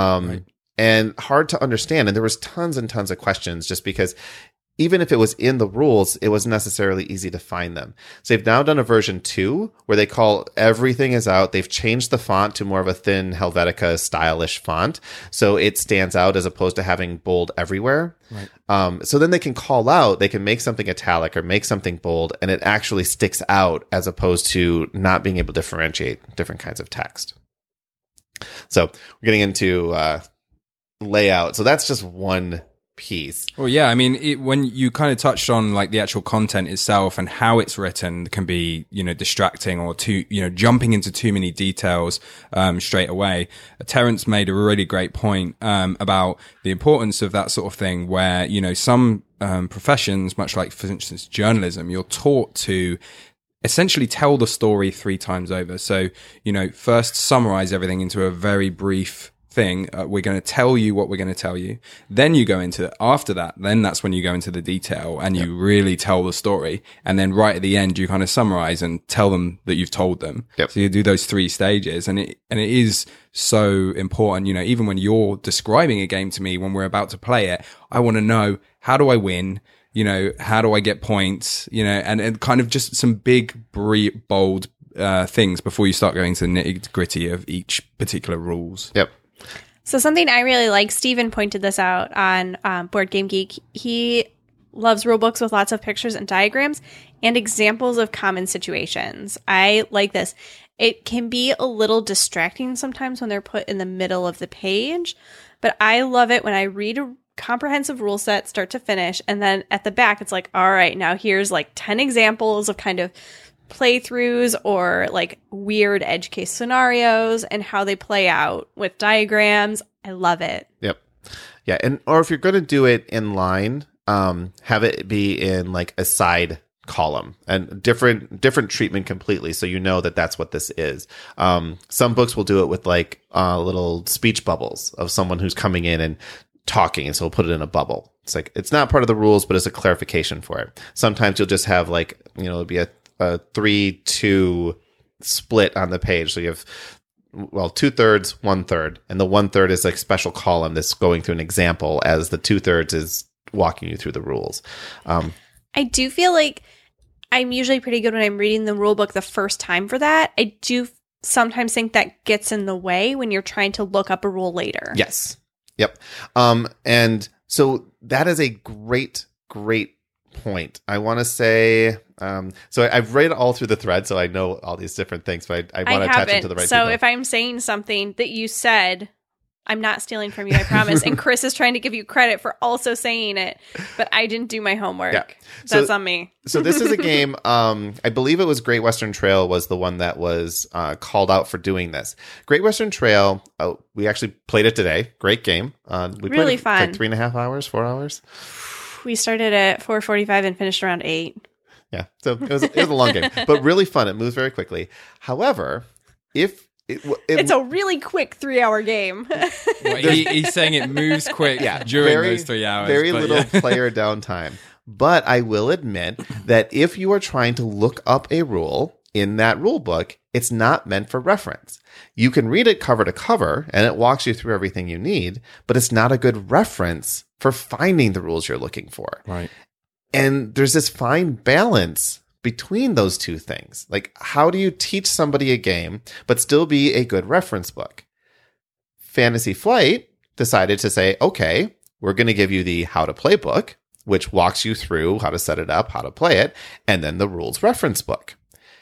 and hard to understand. And there was tons and tons of questions just because even if it was in the rules, it wasn't necessarily easy to find them. So they've now done a version 2 where they call everything is out. They've changed the font to more of a thin Helvetica stylish font. So it stands out as opposed to having bold everywhere. Right. So then they can call out, they can make something italic or make something bold, and it actually sticks out as opposed to not being able to differentiate different kinds of text. So we're getting into layout. So that's just one piece. Well, yeah, I mean, when you kind of touched on like the actual content itself and how it's written can be, distracting or jumping into too many details straight away. Terrence made a really great point about the importance of that sort of thing where, some professions, much like, for instance, journalism, you're taught to essentially tell the story 3 times over. So, first summarize everything into a very brief thing. We're going to tell you what we're going to tell you. Then you go into after that. Then that's when you go into the detail and you really tell the story. And then right at the end, you kind of summarize and tell them that you've told them. Yep. So you do those 3 stages, and it is so important. Even when you're describing a game to me, when we're about to play it, I want to know, how do I win? How do I get points? And kind of just some big, bold things before you start going to the nitty gritty of each particular rules. Yep. So something I really like, Steven pointed this out on Board Game Geek. He loves rule books with lots of pictures and diagrams and examples of common situations. I like this. It can be a little distracting sometimes when they're put in the middle of the page, but I love it when I read a comprehensive rule set start to finish, and then at the back it's like, all right, now here's like 10 examples of kind of playthroughs or like weird edge case scenarios and how they play out with diagrams. I love it. Yep. Yeah. And, or if you're going to do it in line, have it be in like a side column and different treatment completely. So you know that that's what this is. Some books will do it with like, little speech bubbles of someone who's coming in and talking. And so we'll put it in a bubble. It's like, it's not part of the rules, but it's a clarification for it. Sometimes you'll just have like, it'll be a 3-2 split on the page. So you have, 2/3, 1/3, and the 1/3 is like special column that's going through an example as the 2/3 is walking you through the rules. I do feel like I'm usually pretty good when I'm reading the rule book the first time for that. I do sometimes think that gets in the way when you're trying to look up a rule later. Yes. Yep. And so that is a great point. I want to say, so I've read all through the thread, so I know all these different things, but I want to attach them to the right So people. if I'm saying something that you said, I'm not stealing from you, I promise. And Chris is trying to give you credit for also saying it, but I didn't do my homework. Yeah. That's on me. So this is a game, I believe it was Great Western Trail was the one that was called out for doing this. Great Western Trail, we actually played it today. Great game. We Really played it fun. for like 3.5 hours, 4 hours. We started at 4:45 and finished around 8. Yeah, so it was a long game, but really fun. It moves very quickly. However, if it's a really quick 3-hour game. Well, he's saying it moves quick during those 3 hours. Very but little player downtime. But I will admit that if you are trying to look up a rule in that rule book, it's not meant for reference. You can read it cover to cover, and it walks you through everything you need, but it's not a good reference for finding the rules you're looking for. Right. And there's this fine balance between those two things. Like, how do you teach somebody a game, but still be a good reference book? Fantasy Flight decided to say, okay, we're going to give you the how to play book, which walks you through how to set it up, how to play it, and then the rules reference book,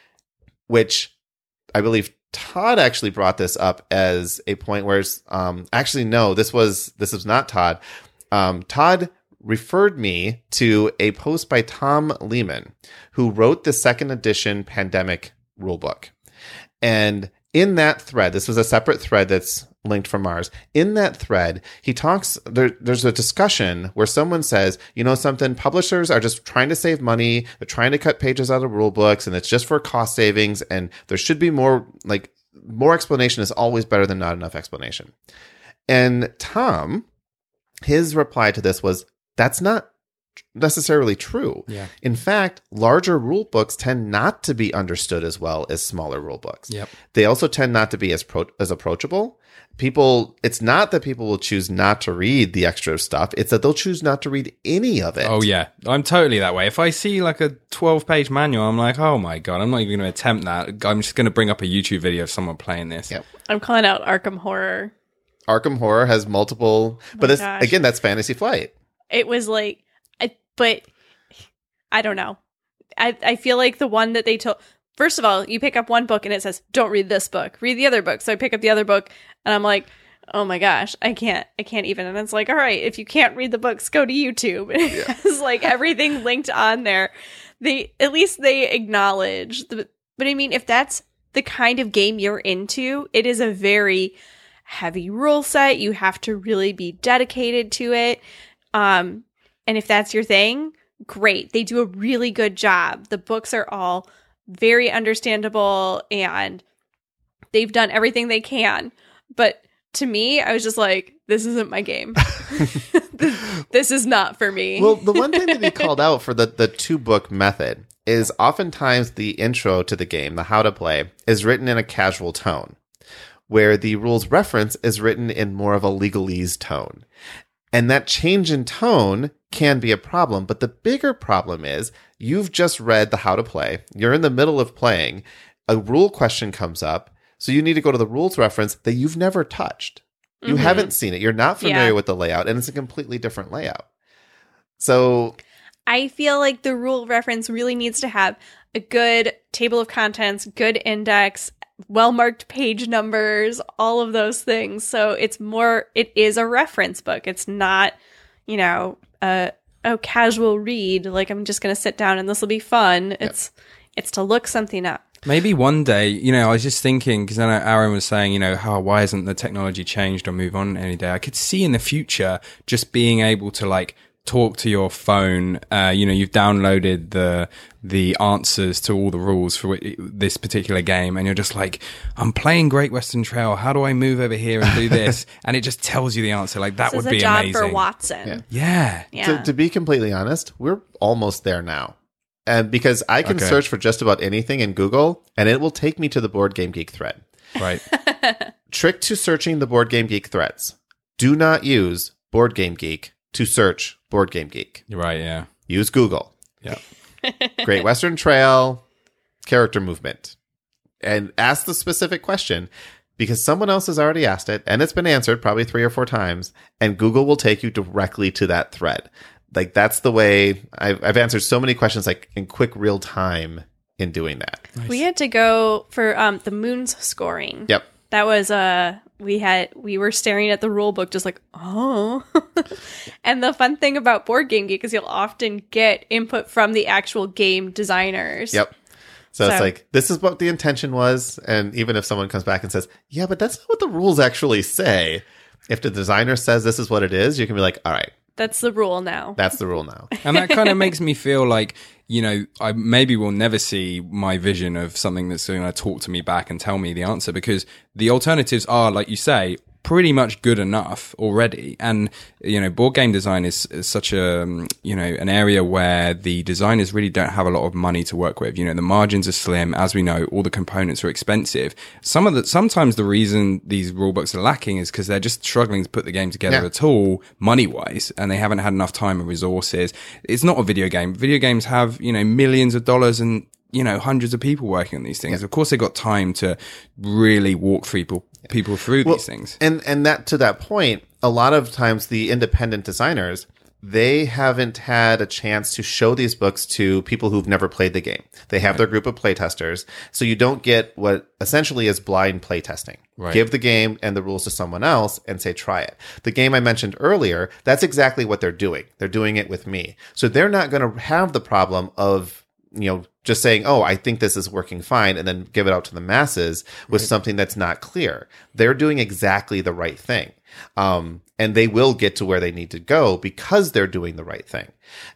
which I believe Todd actually brought this up as a point where, actually, no, this was not Todd. Todd referred me to a post by Tom Lehman, who wrote the second edition Pandemic rulebook. And in that thread, this was a separate thread that's linked from ours. In that thread, he talks, there's a discussion where someone says, you know something, publishers are just trying to save money. They're trying to cut pages out of rule books, and it's just for cost savings. And there should be more explanation is always better than not enough explanation. And Tom, his reply to this was, that's not necessarily true. Yeah. In fact, larger rule books tend not to be understood as well as smaller rule books. Yep. They also tend not to be as approachable. It's not that people will choose not to read the extra stuff. It's that they'll choose not to read any of it. Oh, yeah. I'm totally that way. If I see like a 12-page manual, I'm like, oh my God, I'm not even going to attempt that. I'm just going to bring up a YouTube video of someone playing this. Yep. I'm calling out Arkham Horror. Arkham Horror has multiple, but gosh. again, that's Fantasy Flight. It was like, but I don't know. I feel like the one that they told, first of all, you pick up one book and it says, don't read this book, read the other book. So I pick up the other book and I'm like, oh my gosh, I can't even. And it's like, all right, if you can't read the books, go to YouTube. It has like everything linked on there. At least they acknowledge but I mean, if that's the kind of game you're into, it is a very heavy rule set. You have to really be dedicated to it. And if that's your thing, great. They do a really good job. The books are all very understandable and they've done everything they can. But to me, I was just like, this isn't my game. This is not for me. Well, the one thing that he called out for the 2-book method is oftentimes the intro to the game, the how to play, is written in a casual tone, where the rules reference is written in more of a legalese tone. And that change in tone can be a problem. But the bigger problem is you've just read the how to play. You're in the middle of playing. a rule question comes up. So you need to go to the rules reference that you've never touched. You haven't seen it. You're not familiar with the layout, and it's a completely different layout. So I feel like the rule reference really needs to have a good table of contents, good index, well-marked page numbers, all of those things. So it is a reference book. It's not, a casual read. Like, I'm just going to sit down and this will be fun. It's to look something up. Maybe one day, I was just thinking, because I know Aaron was saying, why hasn't the technology changed or move on any day? I could see in the future just being able to like talk to your phone. You've downloaded the answers to all the rules for this particular game, and you're just like, I'm playing Great Western Trail. How do I move over here and do this? And it just tells you the answer. Like, that would be amazing. This is a job for Watson. Yeah. To be completely honest, we're almost there now. And because I can search for just about anything in Google, and it will take me to the Board Game Geek thread. Right. Trick to searching the Board Game Geek threads. Do not use Board Game Geek to search Board Game Geek. You're right, yeah. Use Google. Yeah. Great Western Trail, character movement. And ask the specific question, because someone else has already asked it, and it's been answered probably 3 or 4 times, and Google will take you directly to that thread. Like, that's the way I've answered so many questions, like, in quick real time in doing that. Nice. We had to go for the moons scoring. Yep. That was we were staring at the rule book just like, oh. And the fun thing about Board Game Geek is you'll often get input from the actual game designers. Yep. So it's like, this is what the intention was. And even if someone comes back and says, yeah, but that's not what the rules actually say. If the designer says this is what it is, you can be like, all right. That's the rule now. That's the rule now. And that kind of makes me feel like, I maybe will never see my vision of something that's going to talk to me back and tell me the answer, because the alternatives are, like you say, pretty much good enough already. And, board game design is such a, an area where the designers really don't have a lot of money to work with. The margins are slim. As we know, all the components are expensive. Sometimes the reason these rule books are lacking is because they're just struggling to put the game together at all, money-wise, and they haven't had enough time and resources. It's not a video game. Video games have, millions of dollars and, hundreds of people working on these things. Yeah. Of course, they got time to really walk people through these things. And that, to that point, a lot of times the independent designers, they haven't had a chance to show these books to people who've never played the game. They have their group of playtesters. So you don't get what essentially is blind playtesting. Right. Give the game and the rules to someone else and say, try it. The game I mentioned earlier, that's exactly what they're doing. They're doing it with me. So they're not going to have the problem of, just saying, oh, I think this is working fine, and then give it out to the masses with something that's not clear. They're doing exactly the right thing. And they will get to where they need to go because they're doing the right thing.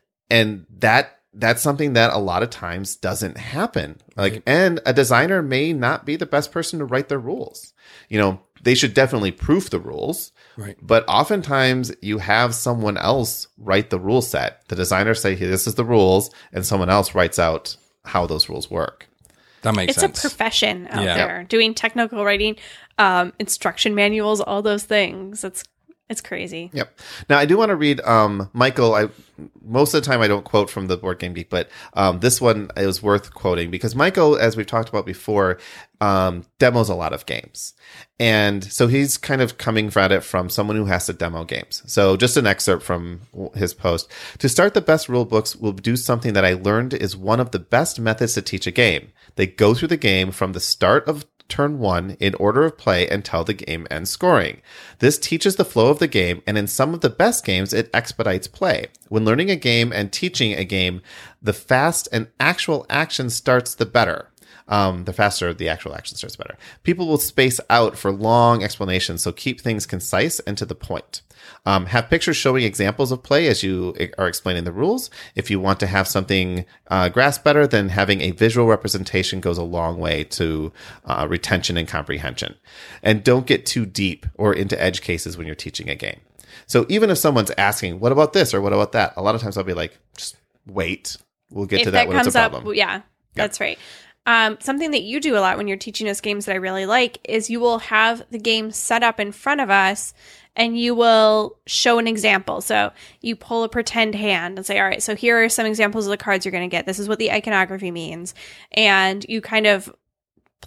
And that's something that a lot of times doesn't happen. And a designer may not be the best person to write their rules. They should definitely proof the rules. Right. But oftentimes you have someone else write the rule set. The designers say, hey, this is the rules, and someone else writes out how those rules work. That makes sense. It's a profession out there. Doing technical writing, instruction manuals, all those things. It's crazy. Yep. Now, I do want to read Michael. Most of the time I don't quote from the Board Game Geek, but this one is worth quoting because Michael, as we've talked about before, demos a lot of games. And so he's kind of coming at it from someone who has to demo games. So just an excerpt from his post. To start the best rule books will do something that I learned is one of the best methods to teach a game. They go through the game from the start of turn 1 in order of play until the game ends scoring. This teaches the flow of the game, and in some of the best games, it expedites play. When learning a game and teaching a game, the fast and actual action starts, the better. The faster the actual action starts, better. People will space out for long explanations, so keep things concise and to the point. Have pictures showing examples of play as you are explaining the rules. If you want to have something grasp better, then having a visual representation goes a long way to retention and comprehension. And don't get too deep or into edge cases when you're teaching a game. So even if someone's asking, what about this or what about that? A lot of times I'll be like, just wait. We'll get to that when it's a problem. Yeah, that's right. Something that you do a lot when you're teaching us games that I really like is you will have the game set up in front of us and you will show an example. So you pull a pretend hand and say, all right, so here are some examples of the cards you're going to get. This is what the iconography means. And you kind of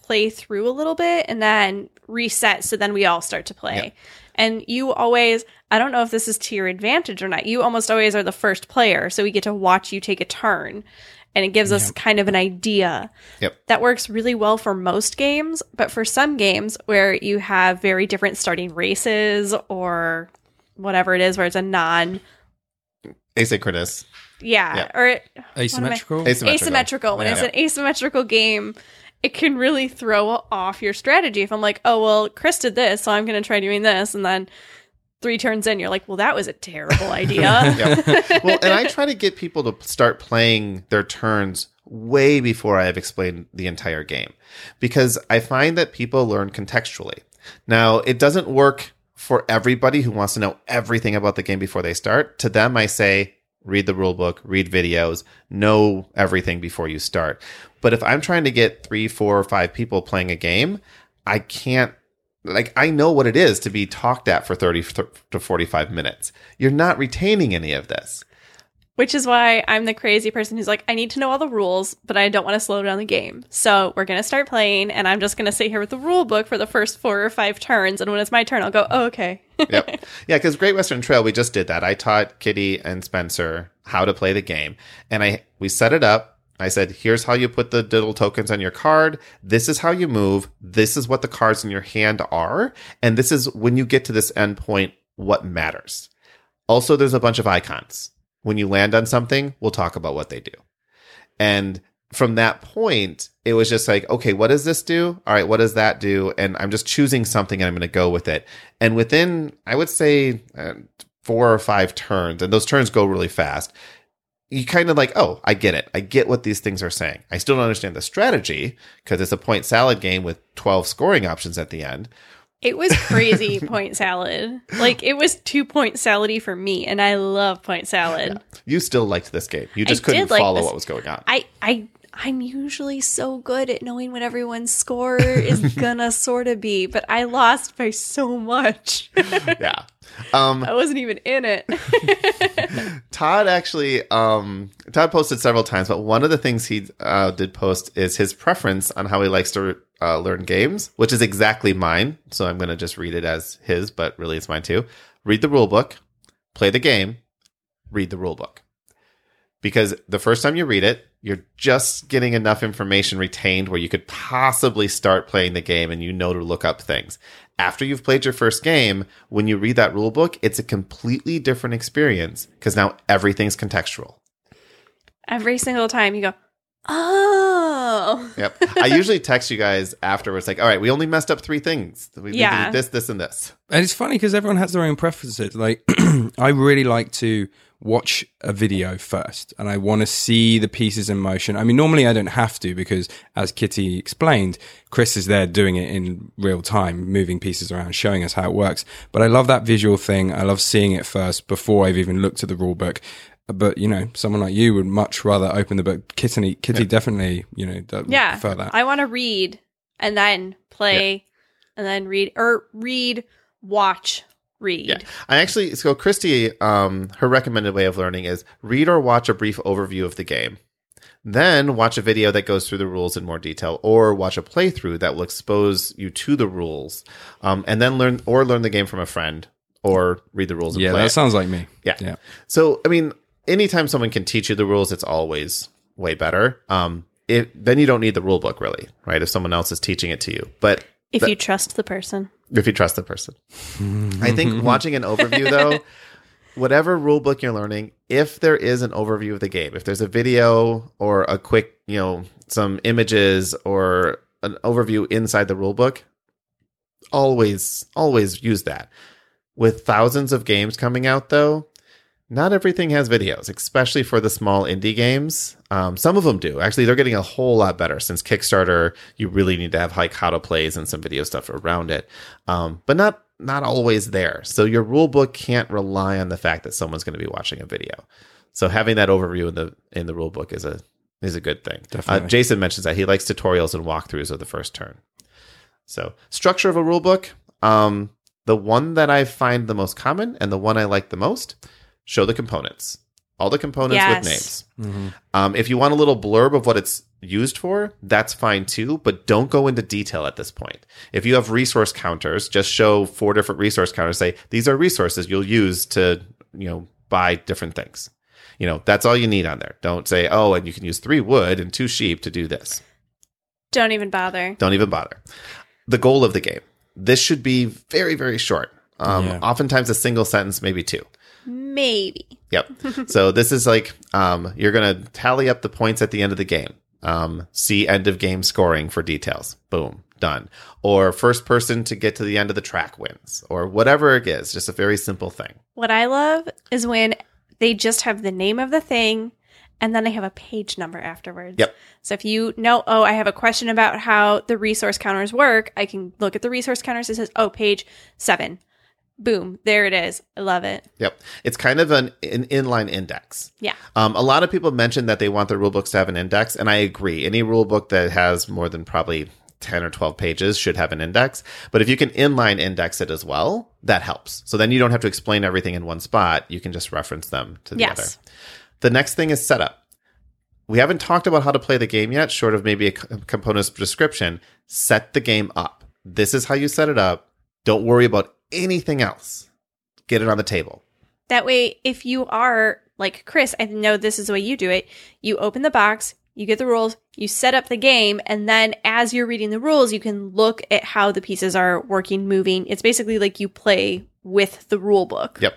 play through a little bit and then reset. So then we all start to play. Yep. And you always, I don't know if this is to your advantage or not. You almost always are the first player. So we get to watch you take a turn. And it gives us kind of an idea. Yep. That works really well for most games. But for some games where you have very different starting races or whatever it is, where it's a non... Asynchronous. Yeah. Or Asymmetrical? Asymmetrical. When it's an asymmetrical game, it can really throw off your strategy. If I'm like, oh, well, Chris did this, so I'm going to try doing this. And then 3 turns in, you're like, well, that was a terrible idea. Yep. Well, and I try to get people to start playing their turns way before I have explained the entire game, because I find that people learn contextually. Now, it doesn't work for everybody who wants to know everything about the game before they start. To them, I say, read the rule book, read videos, know everything before you start. But if I'm trying to get 3, 4, or 5 people playing a game, I can't. Like, I know what it is to be talked at for 30 to 45 minutes. You're not retaining any of this. Which is why I'm the crazy person who's like, I need to know all the rules, but I don't want to slow down the game. So we're going to start playing, and I'm just going to sit here with the rule book for the first 4 or 5 turns. And when it's my turn, I'll go, oh, okay. Yep. Yeah, because Great Western Trail, we just did that. I taught Kitty and Spencer how to play the game. And we set it up. I said, here's how you put the diddle tokens on your card. This is how you move. This is what the cards in your hand are. And this is when you get to this end point, what matters. Also, there's a bunch of icons. When you land on something, we'll talk about what they do. And from that point, it was just like, okay, what does this do? All right, what does that do? And I'm just choosing something and I'm going to go with it. And within, I would say, 4 or 5 turns, and those turns go really fast, you kind of like, oh, I get it. I get what these things are saying. I still don't understand the strategy because it's a point salad game with 12 scoring options at the end. It was crazy point salad. Like, it was 2-point salad-y for me, and I love point salad. Yeah. You still liked this game. You just couldn't follow what was going on. I'm usually so good at knowing what everyone's score is gonna sort of be, but I lost by so much. Yeah. I wasn't even in it. Todd actually, Todd posted several times, but one of the things he did post is his preference on how he likes to learn games, which is exactly mine. So I'm going to just read it as his, but really it's mine too. Read the rule book, play the game, read the rule book. Because the first time you read it, you're just getting enough information retained where you could possibly start playing the game and you know to look up things. After you've played your first game, when you read that rule book, it's a completely different experience because now everything's contextual. Every single time you go, oh. Yep. I usually text you guys afterwards like, all right, we only messed up 3 things. We did this, and this. And it's funny because everyone has their own preferences. Like, I really like to watch a video first and I want to see the pieces in motion. I mean, normally I don't have to because, as Kitty explained, Chris is there doing it in real time, moving pieces around, showing us how it works. But I love that visual thing. I love seeing it first before I've even looked at the rule book. But, you know, someone like you would much rather open the book. Kitty definitely, you know, prefer that. I want to read and then play and then read, or read, watch, read. Yeah. I actually, so Christy, her recommended way of learning is read or watch a brief overview of the game. Then watch a video that goes through the rules in more detail, or watch a playthrough that will expose you to the rules. And then learn the game from a friend, or read the rules and play that it. Sounds like me. Yeah. So, I mean, anytime someone can teach you the rules, it's always way better. Then you don't need the rule book, really, right? If someone else is teaching it to you. But if you trust the person. If you trust the person. I think watching an overview, though, whatever rule book you're learning, if there is an overview of the game, if there's a video or a quick, some images or an overview inside the rule book, always use that. With thousands of games coming out, though, not everything has videos, especially for the small indie games. Some of them do. Actually, they're getting a whole lot better since Kickstarter. You really need to have like how to plays and some video stuff around it, but not always there. So your rule book can't rely on the fact that someone's going to be watching a video. So having that overview in the rule book is a good thing. Jason mentions that he likes tutorials and walkthroughs of the first turn. So structure of a rule book. The one that I find the most common and the one I like the most. Show the components. All the components Yes. with names. If you want a little blurb of what it's used for, that's fine too, but don't go into detail at this point. If you have resource counters, just show 4 different resource counters. Say, these are resources you'll use to, buy different things. That's all you need on there. Don't say, oh, and you can use 3 wood and 2 sheep to do this. Don't even bother. Don't even bother. The goal of the game. This should be very, very short. Oftentimes a single sentence, maybe 2. Maybe. Yep. So this is like, you're going to tally up the points at the end of the game. See end of game scoring for details. Boom. Done. Or first person to get to the end of the track wins. Or whatever it is. Just a very simple thing. What I love is when they just have the name of the thing and then they have a page number afterwards. Yep. So if you know, I have a question about how the resource counters work, I can look at the resource counters. It says, page 7. Boom. There it is. I love it. Yep. It's kind of an inline index. Yeah. A lot of people mention that they want their rule books to have an index, and I agree. Any rule book that has more than probably 10 or 12 pages should have an index. But if you can inline index it as well, that helps. So then you don't have to explain everything in one spot. You can just reference them to the other. The next thing is setup. We haven't talked about how to play the game yet, short of maybe a component's description. Set the game up. This is how you set it up. Don't worry about anything else. Get it on the table. That way, if you are like Chris, I know this is the way you do it. You open the box, you get the rules, you set up the game, and then as you're reading the rules, you can look at how the pieces are working, moving. It's basically like you play with the rule book. Yep.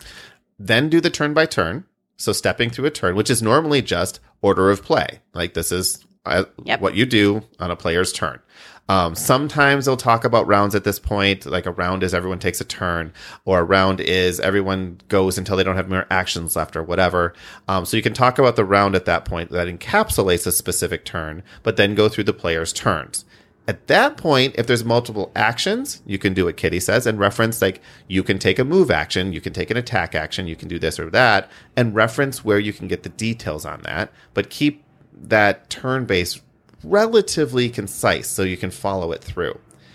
Then do the turn by turn. So stepping through a turn, which is normally just order of play. Like this is what you do on a player's turn. Sometimes they'll talk about rounds at this point, like a round is everyone takes a turn, or a round is everyone goes until they don't have more actions left or whatever. So you can talk about the round at that point that encapsulates a specific turn, but then go through the player's turns. At that point, if there's multiple actions, you can do what Kitty says and reference, like, you can take a move action, you can take an attack action, you can do this or that, and reference where you can get the details on that, but keep that turn base relatively concise so you can follow it through.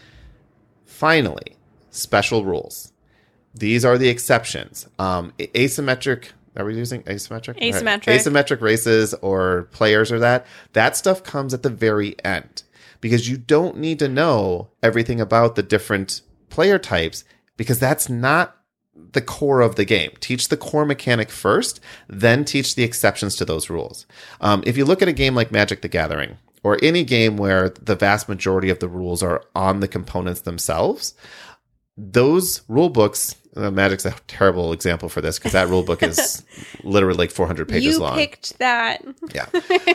Finally, special rules. These are the exceptions. Asymmetric, are we using asymmetric? Asymmetric. Right. Asymmetric races or players or that stuff comes at the very end because you don't need to know everything about the different player types because that's not the core of the game. Teach the core mechanic first, then teach the exceptions to those rules. If you look at a game like Magic the Gathering, or any game where the vast majority of the rules are on the components themselves, those rule books, Magic's a terrible example for this because that rule book is literally like 400 pages long. You picked that. Yeah.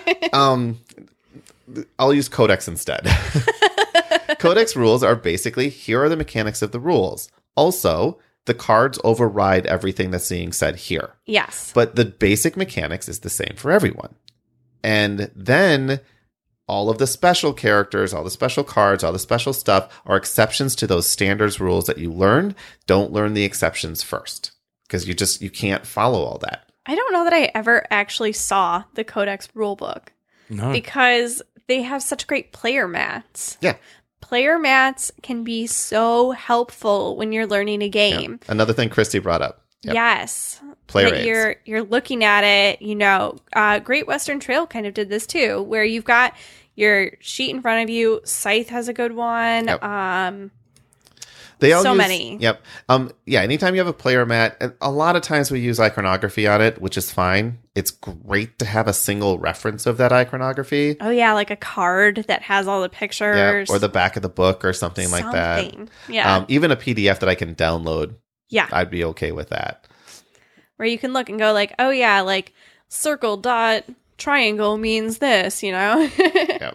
I'll use Codex instead. Codex rules are basically, here are the mechanics of the rules. Also, the cards override everything that's being said here. Yes. But the basic mechanics is the same for everyone. And then all of the special characters, all the special cards, all the special stuff are exceptions to those standards rules that you learned. Don't learn the exceptions first because you can't follow all that. I don't know that I ever actually saw the Codex rulebook because they have such great player mats. Yeah. Player mats can be so helpful when you're learning a game. Yep. Another thing Christy brought up. Yep. Yes. Player that aids. You're looking at it, Great Western Trail kind of did this too, where you've got your sheet in front of you. Scythe has a good one. Yep. They all so use, many. Yep. Anytime you have a player mat, and a lot of times we use iconography on it, which is fine. It's great to have a single reference of that iconography. Oh yeah, like a card that has all the pictures. Yeah, or the back of the book or something like that. Yeah. Even a PDF that I can download. Yeah. I'd be okay with that. Where you can look and go like, oh yeah, like circle dot triangle means this, Yep.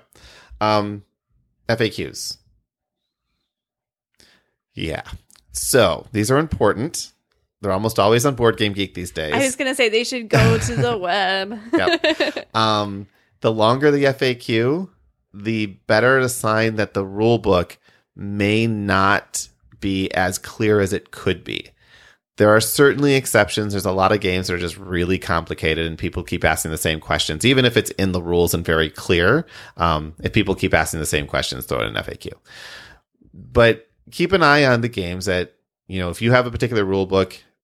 FAQs. Yeah. So these are important. They're almost always on Board Game Geek these days. I was going to say they should go to the web. Yep. The longer the FAQ, the better a sign that the rule book may not be as clear as it could be. There are certainly exceptions. There's a lot of games that are just really complicated and people keep asking the same questions, even if it's in the rules and very clear. If people keep asking the same questions, throw it in FAQ. But keep an eye on the games that, if you have a particular rule book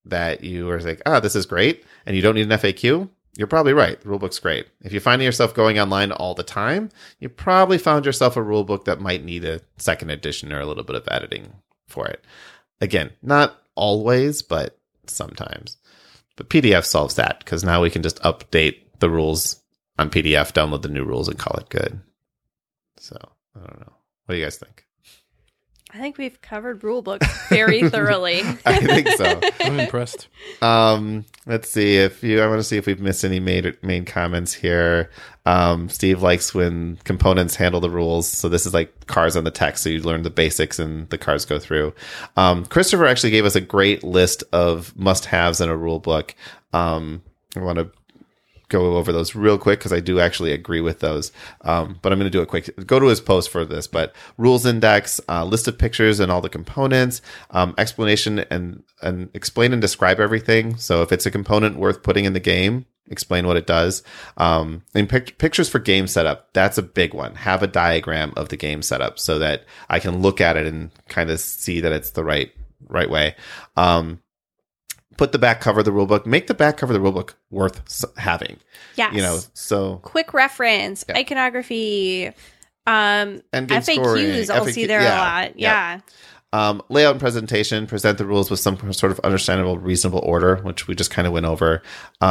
that you are like, this is great, and you don't need an FAQ, you're probably right. The rulebook's great. If you're finding yourself going online all the time, you probably found yourself a rulebook that might need a second edition or a little bit of editing for it. Again, not always, but sometimes. But PDF solves that, because now we can just update the rules on PDF, download the new rules, and call it good. So, I don't know. What do you guys think? I think we've covered rulebooks very thoroughly. I think so. I'm impressed. Let's see I want to see if we've missed any main comments here. Steve likes when components handle the rules. So this is like cards on the text. So you learn the basics and the cards go through. Christopher actually gave us a great list of must-haves in a rule book. I want to go over those real quick because I do actually agree with those. But I'm going to do a quick go to his post for this. But rules index, list of pictures and all the components, explanation and explain and describe everything. So if it's a component worth putting in the game, explain what it does. And pictures for game setup. That's a big one. Have a diagram of the game setup so that I can look at it and kind of see that it's the right way. Put the back cover of the rulebook. Make the back cover of the rulebook worth having. Yes. So quick reference, iconography, and game FAQs. scoring, I'll see there a lot. Yeah. Layout and presentation. Present the rules with some sort of understandable, reasonable order, which we just kind of went over.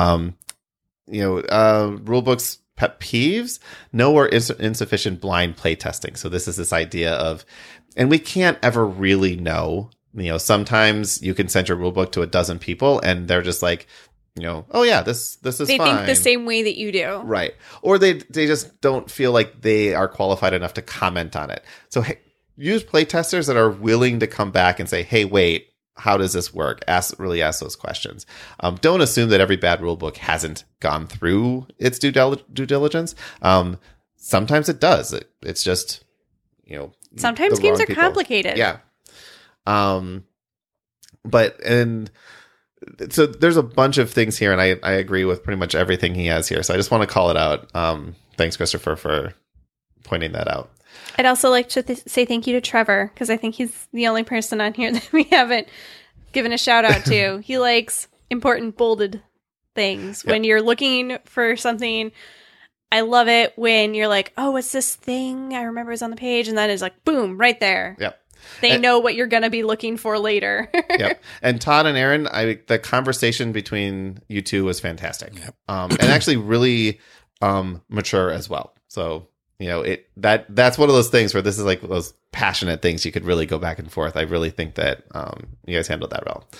Rulebooks pet peeves. No or insufficient blind play testing. So this is this idea of, and we can't ever really know. Sometimes you can send your rulebook to a dozen people and they're just like, oh yeah, this is fine. They think the same way that you do. Right. Or they just don't feel like they are qualified enough to comment on it. So use playtesters that are willing to come back and say, hey, wait, how does this work? Really ask those questions. Don't assume that every bad rulebook hasn't gone through its due diligence. Sometimes it does. It's just, sometimes games are complicated. Yeah. So there's a bunch of things here, and I agree with pretty much everything he has here. So I just want to call it out. Thanks, Christopher, for pointing that out. I'd also like to say thank you to Trevor, because I think he's the only person on here that we haven't given a shout out to. He likes important bolded things. Yep. When you're looking for something, I love it when you're like, oh, what's this thing? I remember it's on the page. And then it's like, boom, right there. Yep. They know what you're going to be looking for later. Yep. And Todd and Aaron, the conversation between you two was fantastic. Yep. And actually really mature as well. So, that's one of those things where this is like those passionate things you could really go back and forth. I really think that you guys handled that well.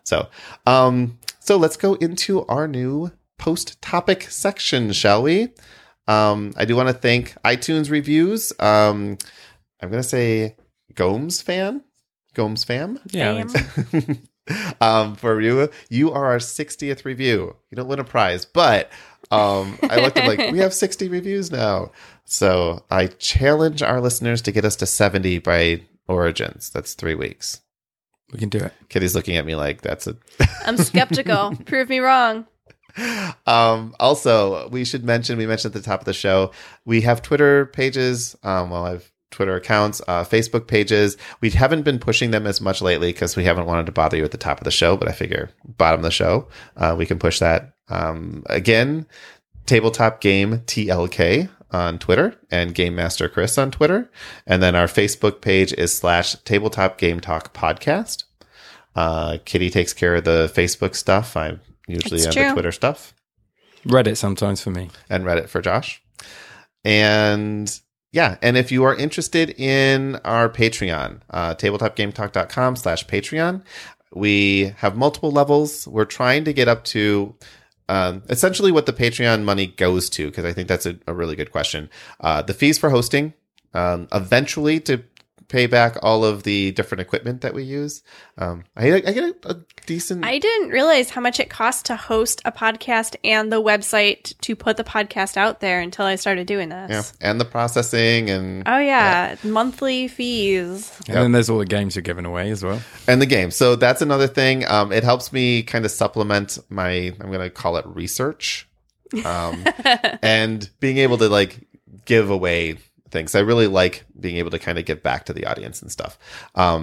So let's go into our new post-topic section, shall we? I do want to thank iTunes reviews. I'm going to say Gomes fam. Yeah. For you, you are our 60th review. You don't win a prize, but I looked at we have 60 reviews now. So I challenge our listeners to get us to 70 by Origins. That's 3 weeks. We can do it. Kitty's looking at me like that's a... I'm skeptical. Prove me wrong. Also, we mentioned at the top of the show, we have Twitter pages. I have Twitter accounts, Facebook pages. We haven't been pushing them as much lately because we haven't wanted to bother you at the top of the show, but I figure bottom of the show, we can push that. Again, Tabletop Game TLK on Twitter and Game Master Chris on Twitter. And then our Facebook page is /Tabletop Game Talk Podcast. Kitty takes care of the Facebook stuff. I usually have the Twitter stuff. Reddit sometimes for me. And Reddit for Josh. And yeah, and if you are interested in our Patreon, tabletopgametalk.com/Patreon, we have multiple levels. We're trying to get up to essentially what the Patreon money goes to, because I think that's a really good question. The fees for hosting, eventually to pay back all of the different equipment that we use. I get a decent... I didn't realize how much it costs to host a podcast and the website to put the podcast out there until I started doing this. Yeah, and the processing and... Oh, yeah. Monthly fees. And then there's all the games you're giving away as well. And the games. So that's another thing. It helps me kind of supplement my, I'm going to call it research. And being able to give away things. I really like being able to kind of get back to the audience and stuff.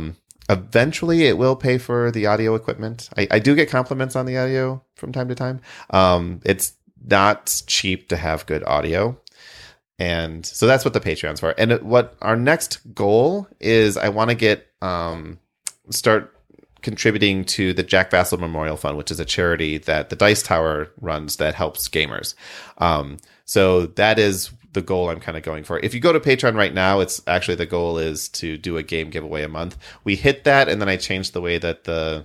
Eventually, it will pay for the audio equipment. I do get compliments on the audio from time to time. It's not cheap to have good audio. And so that's what the Patreon's for. And what our next goal is, I want to get start contributing to the Jack Vassal Memorial Fund, which is a charity that the Dice Tower runs that helps gamers. So that is the goal I'm kind of going for. If you go to Patreon right now, it's actually the goal is to do a game giveaway a month. We hit that, and then I changed the way that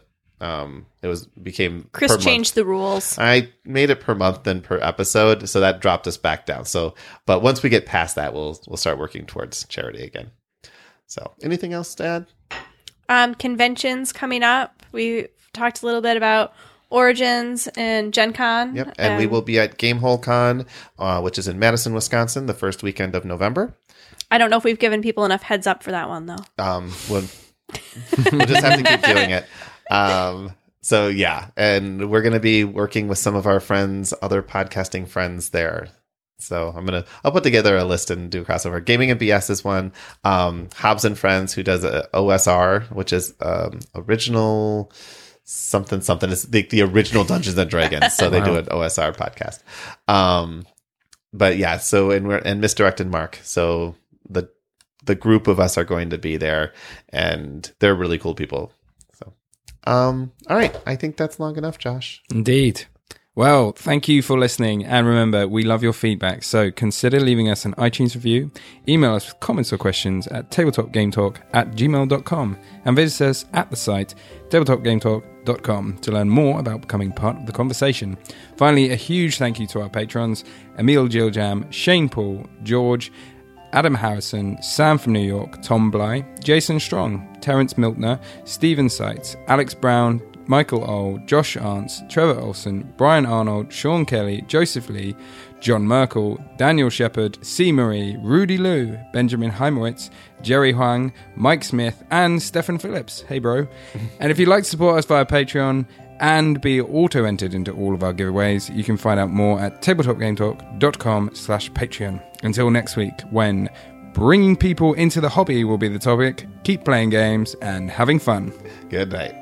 became Chris changed the rules. I made it per month than per episode, so that dropped us back down. But once we get past that, we'll start working towards charity again. So, anything else to add? Conventions coming up. We talked a little bit about Origins and Gen Con. Yep, and we will be at Gamehole Con, which is in Madison, Wisconsin, the first weekend of November. I don't know if we've given people enough heads up for that one, though. We'll just have to keep doing it. So yeah, and we're going to be working with some of our friends, other podcasting friends there. So I'll put together a list and do a crossover. Gaming and BS is one. Hobbs and Friends, who does a OSR, which is something. It's the original Dungeons and Dragons. So they do an OSR podcast. But yeah, so and Misdirected Mark. So the group of us are going to be there, and they're really cool people. So, all right, I think that's long enough, Josh. Indeed. Well, thank you for listening, and remember, we love your feedback, so consider leaving us an iTunes review, email us with comments or questions at tabletopgametalk@gmail.com, and visit us at the site tabletopgametalk.com to learn more about becoming part of the conversation. Finally, a huge thank you to our patrons, Emil Giljam, Shane Paul, George, Adam Harrison, Sam from New York, Tom Bly, Jason Strong, Terence Miltner, Stephen Seitz, Alex Brown, Michael Ohl, Josh Arntz, Trevor Olson, Brian Arnold, Sean Kelly, Joseph Lee, John Merkel, Daniel Shepard, C. Marie, Rudy Liu, Benjamin Heimowitz, Jerry Huang, Mike Smith, and Stefan Phillips. Hey, bro. And if you'd like to support us via Patreon and be auto-entered into all of our giveaways, you can find out more at tabletopgametalk.com/Patreon. Until next week, when bringing people into the hobby will be the topic, keep playing games and having fun. Good night.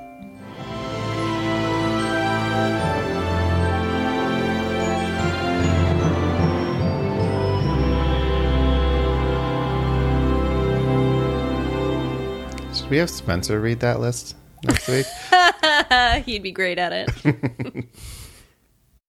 Should we have Spencer read that list next week? He'd be great at it.